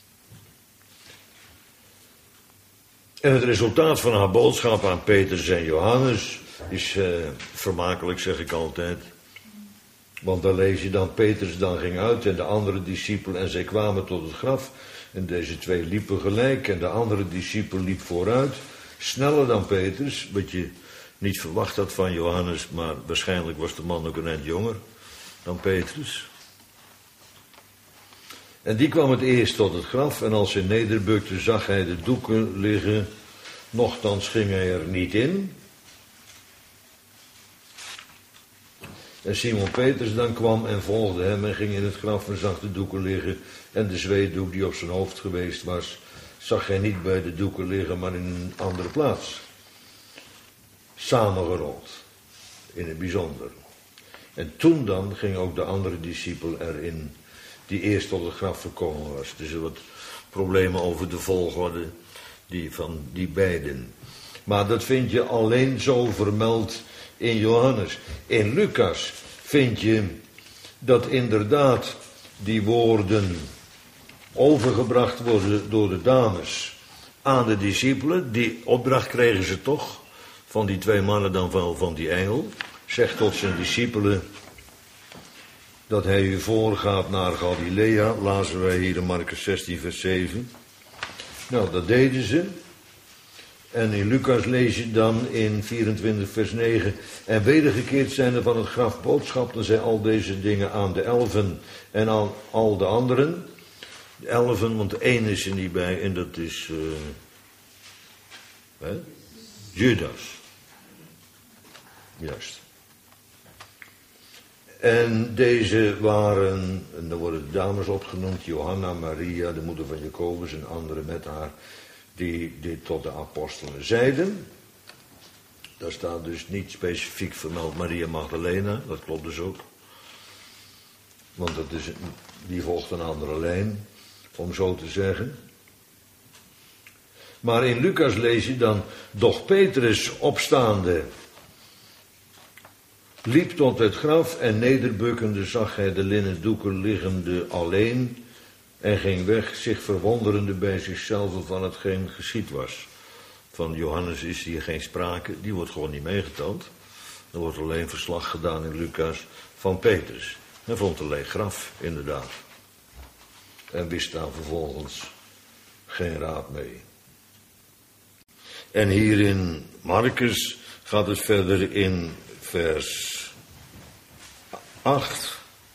En het resultaat van haar boodschap aan Petrus en Johannes is uh, vermakelijk, zeg ik altijd. Want dan lees je dan, Petrus dan ging uit en de andere discipelen en zij kwamen tot het graf. En deze twee liepen gelijk en de andere discipel liep vooruit. Sneller dan Petrus, wat je niet verwacht had van Johannes, maar waarschijnlijk was de man ook een eind jonger dan Petrus. En die kwam het eerst tot het graf en als hij nederbukte zag hij de doeken liggen. Nochtans ging hij er niet in. En Simon Petrus dan kwam en volgde hem en ging in het graf en zag de doeken liggen. En de zweetdoek die op zijn hoofd geweest was, zag hij niet bij de doeken liggen, maar in een andere plaats. Samengerold. In het bijzonder. En toen dan ging ook de andere discipel erin, die eerst tot het graf gekomen was. Dus er wat problemen over de volgorde die van die beiden. Maar dat vind je alleen zo vermeld in Johannes. In Lucas vind je dat inderdaad die woorden overgebracht worden door de dames aan de discipelen. Die opdracht kregen ze toch van die twee mannen dan wel van die engel, zegt tot zijn discipelen dat hij u voorgaat naar Galilea, lazen wij hier in Marcus zestien vers zeven. Nou, dat deden ze. En in Lucas lees je dan in vierentwintig vers negen. En wedergekeerd zijnde van het graf boodschapten zij al deze dingen aan de elfen en aan al de anderen. De elfen, want de één is er niet bij en dat is uh, hè? Judas. Juist. En deze waren, en daar worden de dames opgenoemd, Johanna, Maria, de moeder van Jacobus en anderen met haar, die dit tot de apostelen zeiden. Daar staat dus niet specifiek vermeld Maria Magdalena, dat klopt dus ook. Want dat is, die volgt een andere lijn, om zo te zeggen. Maar in Lucas lees je dan, doch Petrus opstaande liep tot het graf en nederbukkende zag hij de linnen doeken liggende alleen en ging weg, zich verwonderende bij zichzelf van hetgeen geschied was. Van Johannes is hier geen sprake, die wordt gewoon niet meegeteld. Er wordt alleen verslag gedaan in Lucas van Petrus. Hij vond een leeg graf, inderdaad. En wist daar vervolgens geen raad mee. En hier in Marcus gaat het verder in vers acht.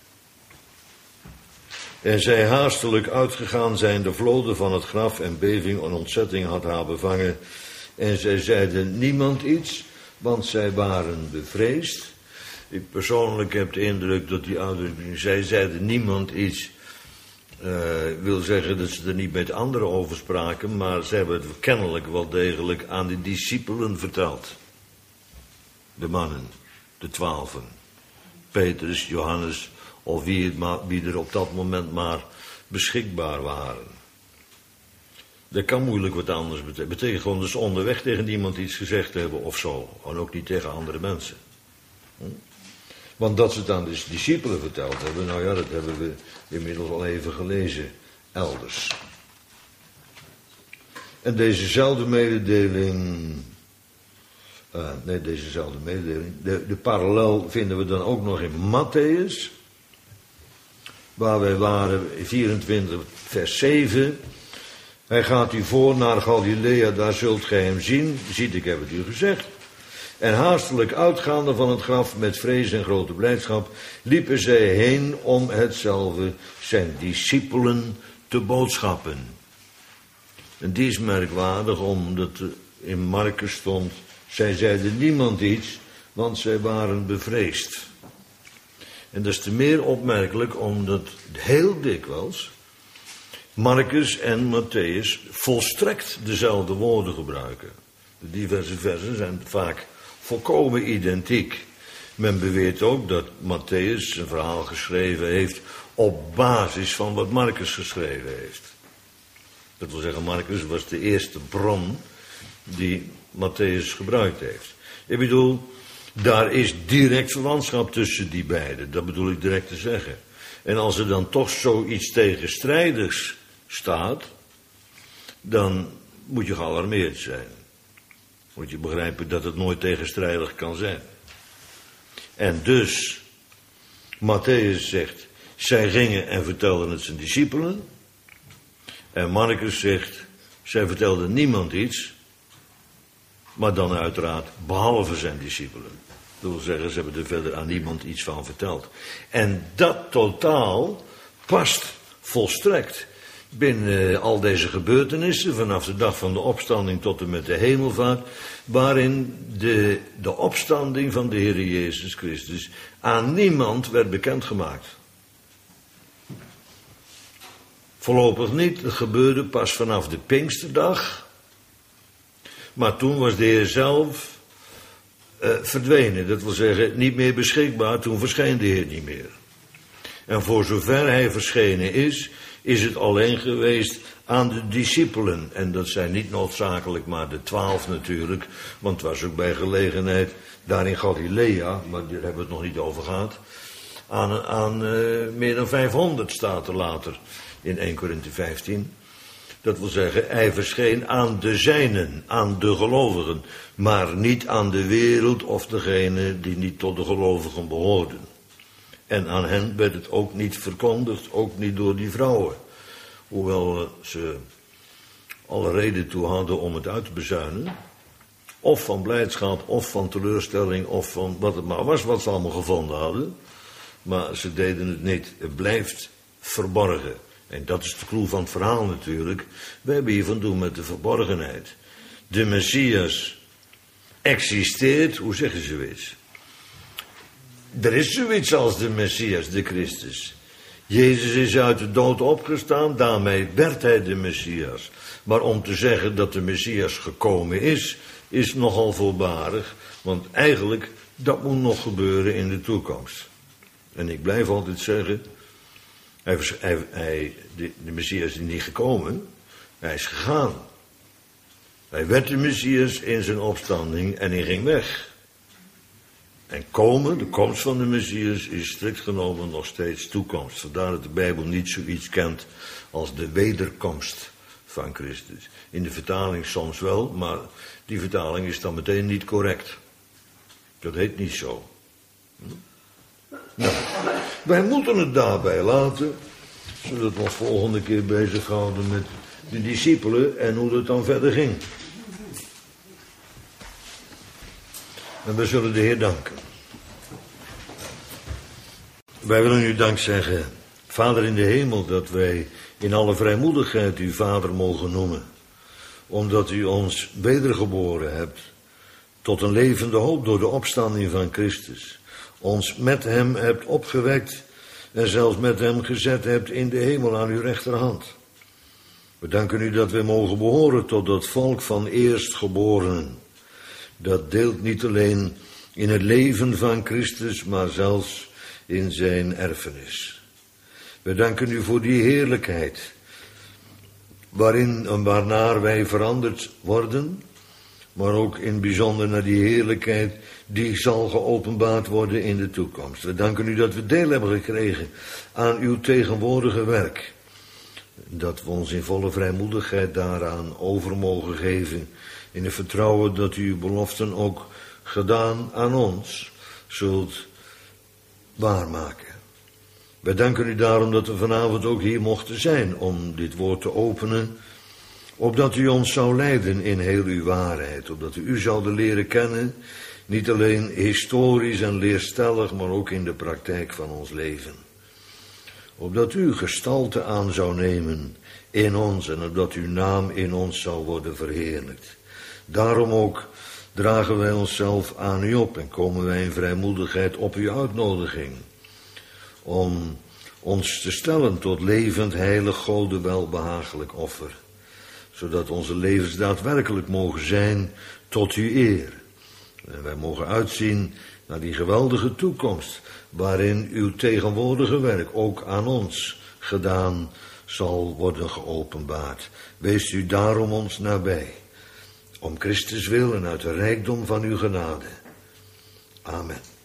En zij haastelijk uitgegaan zijn de vloden van het graf en beving en ontzetting had haar bevangen. En zij zeiden niemand iets, want zij waren bevreesd. Ik persoonlijk heb de indruk dat die uitdrukking, zij zeiden niemand iets, uh, wil zeggen dat ze er niet met anderen over spraken, maar ze hebben het kennelijk wel degelijk aan de discipelen verteld. De mannen, de twaalfen, Petrus, Johannes, of wie, het maar, wie er op dat moment maar beschikbaar waren. Dat kan moeilijk wat anders betekenen. Betekent gewoon dat ze onderweg tegen iemand iets gezegd hebben of zo. En ook niet tegen andere mensen. Hm? Want dat ze het aan de discipelen verteld hebben, nou ja, dat hebben we inmiddels al even gelezen elders. En dezezelfde mededeling, uh, nee, dezezelfde mededeling, de, de parallel vinden we dan ook nog in Mattheüs, waar wij waren, vierentwintig vers zeven. Hij gaat u voor naar Galilea, daar zult gij hem zien. Ziet, ik heb het u gezegd. En haastelijk uitgaande van het graf met vrees en grote blijdschap liepen zij heen om hetzelfde zijn discipelen te boodschappen. En die is merkwaardig, omdat in Marcus stond, zij zeiden niemand iets, want zij waren bevreesd. En dat is te meer opmerkelijk, omdat heel dikwijls Marcus en Matthäus volstrekt dezelfde woorden gebruiken. De diverse versen zijn vaak volkomen identiek. Men beweert ook dat Matthäus een verhaal geschreven heeft op basis van wat Marcus geschreven heeft. Dat wil zeggen, Marcus was de eerste bron die Matthäus gebruikt heeft. Ik bedoel, daar is direct verwantschap tussen die beiden. Dat bedoel ik direct te zeggen. En als er dan toch zoiets tegenstrijdigs staat, dan moet je gealarmeerd zijn. Moet je begrijpen dat het nooit tegenstrijdig kan zijn. En dus, Matthäus zegt, zij gingen en vertelden het zijn discipelen. En Marcus zegt, zij vertelden niemand iets, maar dan uiteraard behalve zijn discipelen. Dat wil zeggen, ze hebben er verder aan niemand iets van verteld. En dat totaal past volstrekt binnen al deze gebeurtenissen, vanaf de dag van de opstanding tot en met de hemelvaart, waarin de, de opstanding van de Heer Jezus Christus aan niemand werd bekendgemaakt. Voorlopig niet, het gebeurde pas vanaf de Pinksterdag, maar toen was de Heer zelf uh, verdwenen, dat wil zeggen niet meer beschikbaar, toen verscheen de Heer niet meer. En voor zover hij verschenen is, is het alleen geweest aan de discipelen. En dat zijn niet noodzakelijk maar de twaalf natuurlijk, want het was ook bij gelegenheid daar in Galilea, maar daar hebben we het nog niet over gehad, aan, aan uh, meer dan vijfhonderd staat er later in eerste Korinthe vijftien. Dat wil zeggen, hij verscheen aan de zijnen, aan de gelovigen, maar niet aan de wereld of degenen die niet tot de gelovigen behoorden. En aan hen werd het ook niet verkondigd, ook niet door die vrouwen. Hoewel ze alle reden toe hadden om het uit te bezuinen. Of van blijdschap, of van teleurstelling, of van wat het maar was wat ze allemaal gevonden hadden. Maar ze deden het niet. Het blijft verborgen. En dat is de clue van het verhaal natuurlijk. We hebben hier van doen met de verborgenheid. De Messias existeert, hoe zeggen ze zoiets? Er is zoiets als de Messias, de Christus. Jezus is uit de dood opgestaan, daarmee werd hij de Messias. Maar om te zeggen dat de Messias gekomen is, is nogal voorbarig. Want eigenlijk, dat moet nog gebeuren in de toekomst. En ik blijf altijd zeggen, hij, hij, hij, de, de Messias is niet gekomen, hij is gegaan. Hij werd de Messias in zijn opstanding en hij ging weg. En komen, de komst van de Messias, is strikt genomen nog steeds toekomst. Vandaar dat de Bijbel niet zoiets kent als de wederkomst van Christus. In de vertaling soms wel, maar die vertaling is dan meteen niet correct. Dat heet niet zo. Nou, wij moeten het daarbij laten, zodat we ons volgende keer bezighouden met de discipelen en hoe het dan verder ging. En we zullen de Heer danken. Wij willen u dank zeggen, Vader in de hemel, dat wij in alle vrijmoedigheid u Vader mogen noemen. Omdat u ons wedergeboren hebt tot een levende hoop door de opstanding van Christus. Ons met hem hebt opgewekt en zelfs met hem gezet hebt in de hemel aan uw rechterhand. We danken u dat wij mogen behoren tot dat volk van eerstgeborenen. Dat deelt niet alleen in het leven van Christus, maar zelfs in zijn erfenis. We danken u voor die heerlijkheid, waarin en waarnaar wij veranderd worden, maar ook in bijzonder naar die heerlijkheid die zal geopenbaard worden in de toekomst. We danken u dat we deel hebben gekregen aan uw tegenwoordige werk. Dat we ons in volle vrijmoedigheid daaraan over mogen geven, in het vertrouwen dat u uw beloften ook gedaan aan ons zult waarmaken. Wij danken u daarom dat we vanavond ook hier mochten zijn om dit woord te openen, opdat u ons zou leiden in heel uw waarheid, opdat we u zouden leren kennen, niet alleen historisch en leerstellig, maar ook in de praktijk van ons leven. Opdat u gestalte aan zou nemen in ons en opdat uw naam in ons zou worden verheerlijkt. Daarom ook dragen wij onszelf aan u op en komen wij in vrijmoedigheid op uw uitnodiging. Om ons te stellen tot levend, heilig, Gode welbehagelijk offer. Zodat onze levens daadwerkelijk mogen zijn tot uw eer. En wij mogen uitzien naar die geweldige toekomst, waarin uw tegenwoordige werk ook aan ons gedaan zal worden geopenbaard. Wees u daarom ons nabij. Om Christus wil en uit de rijkdom van uw genade. Amen.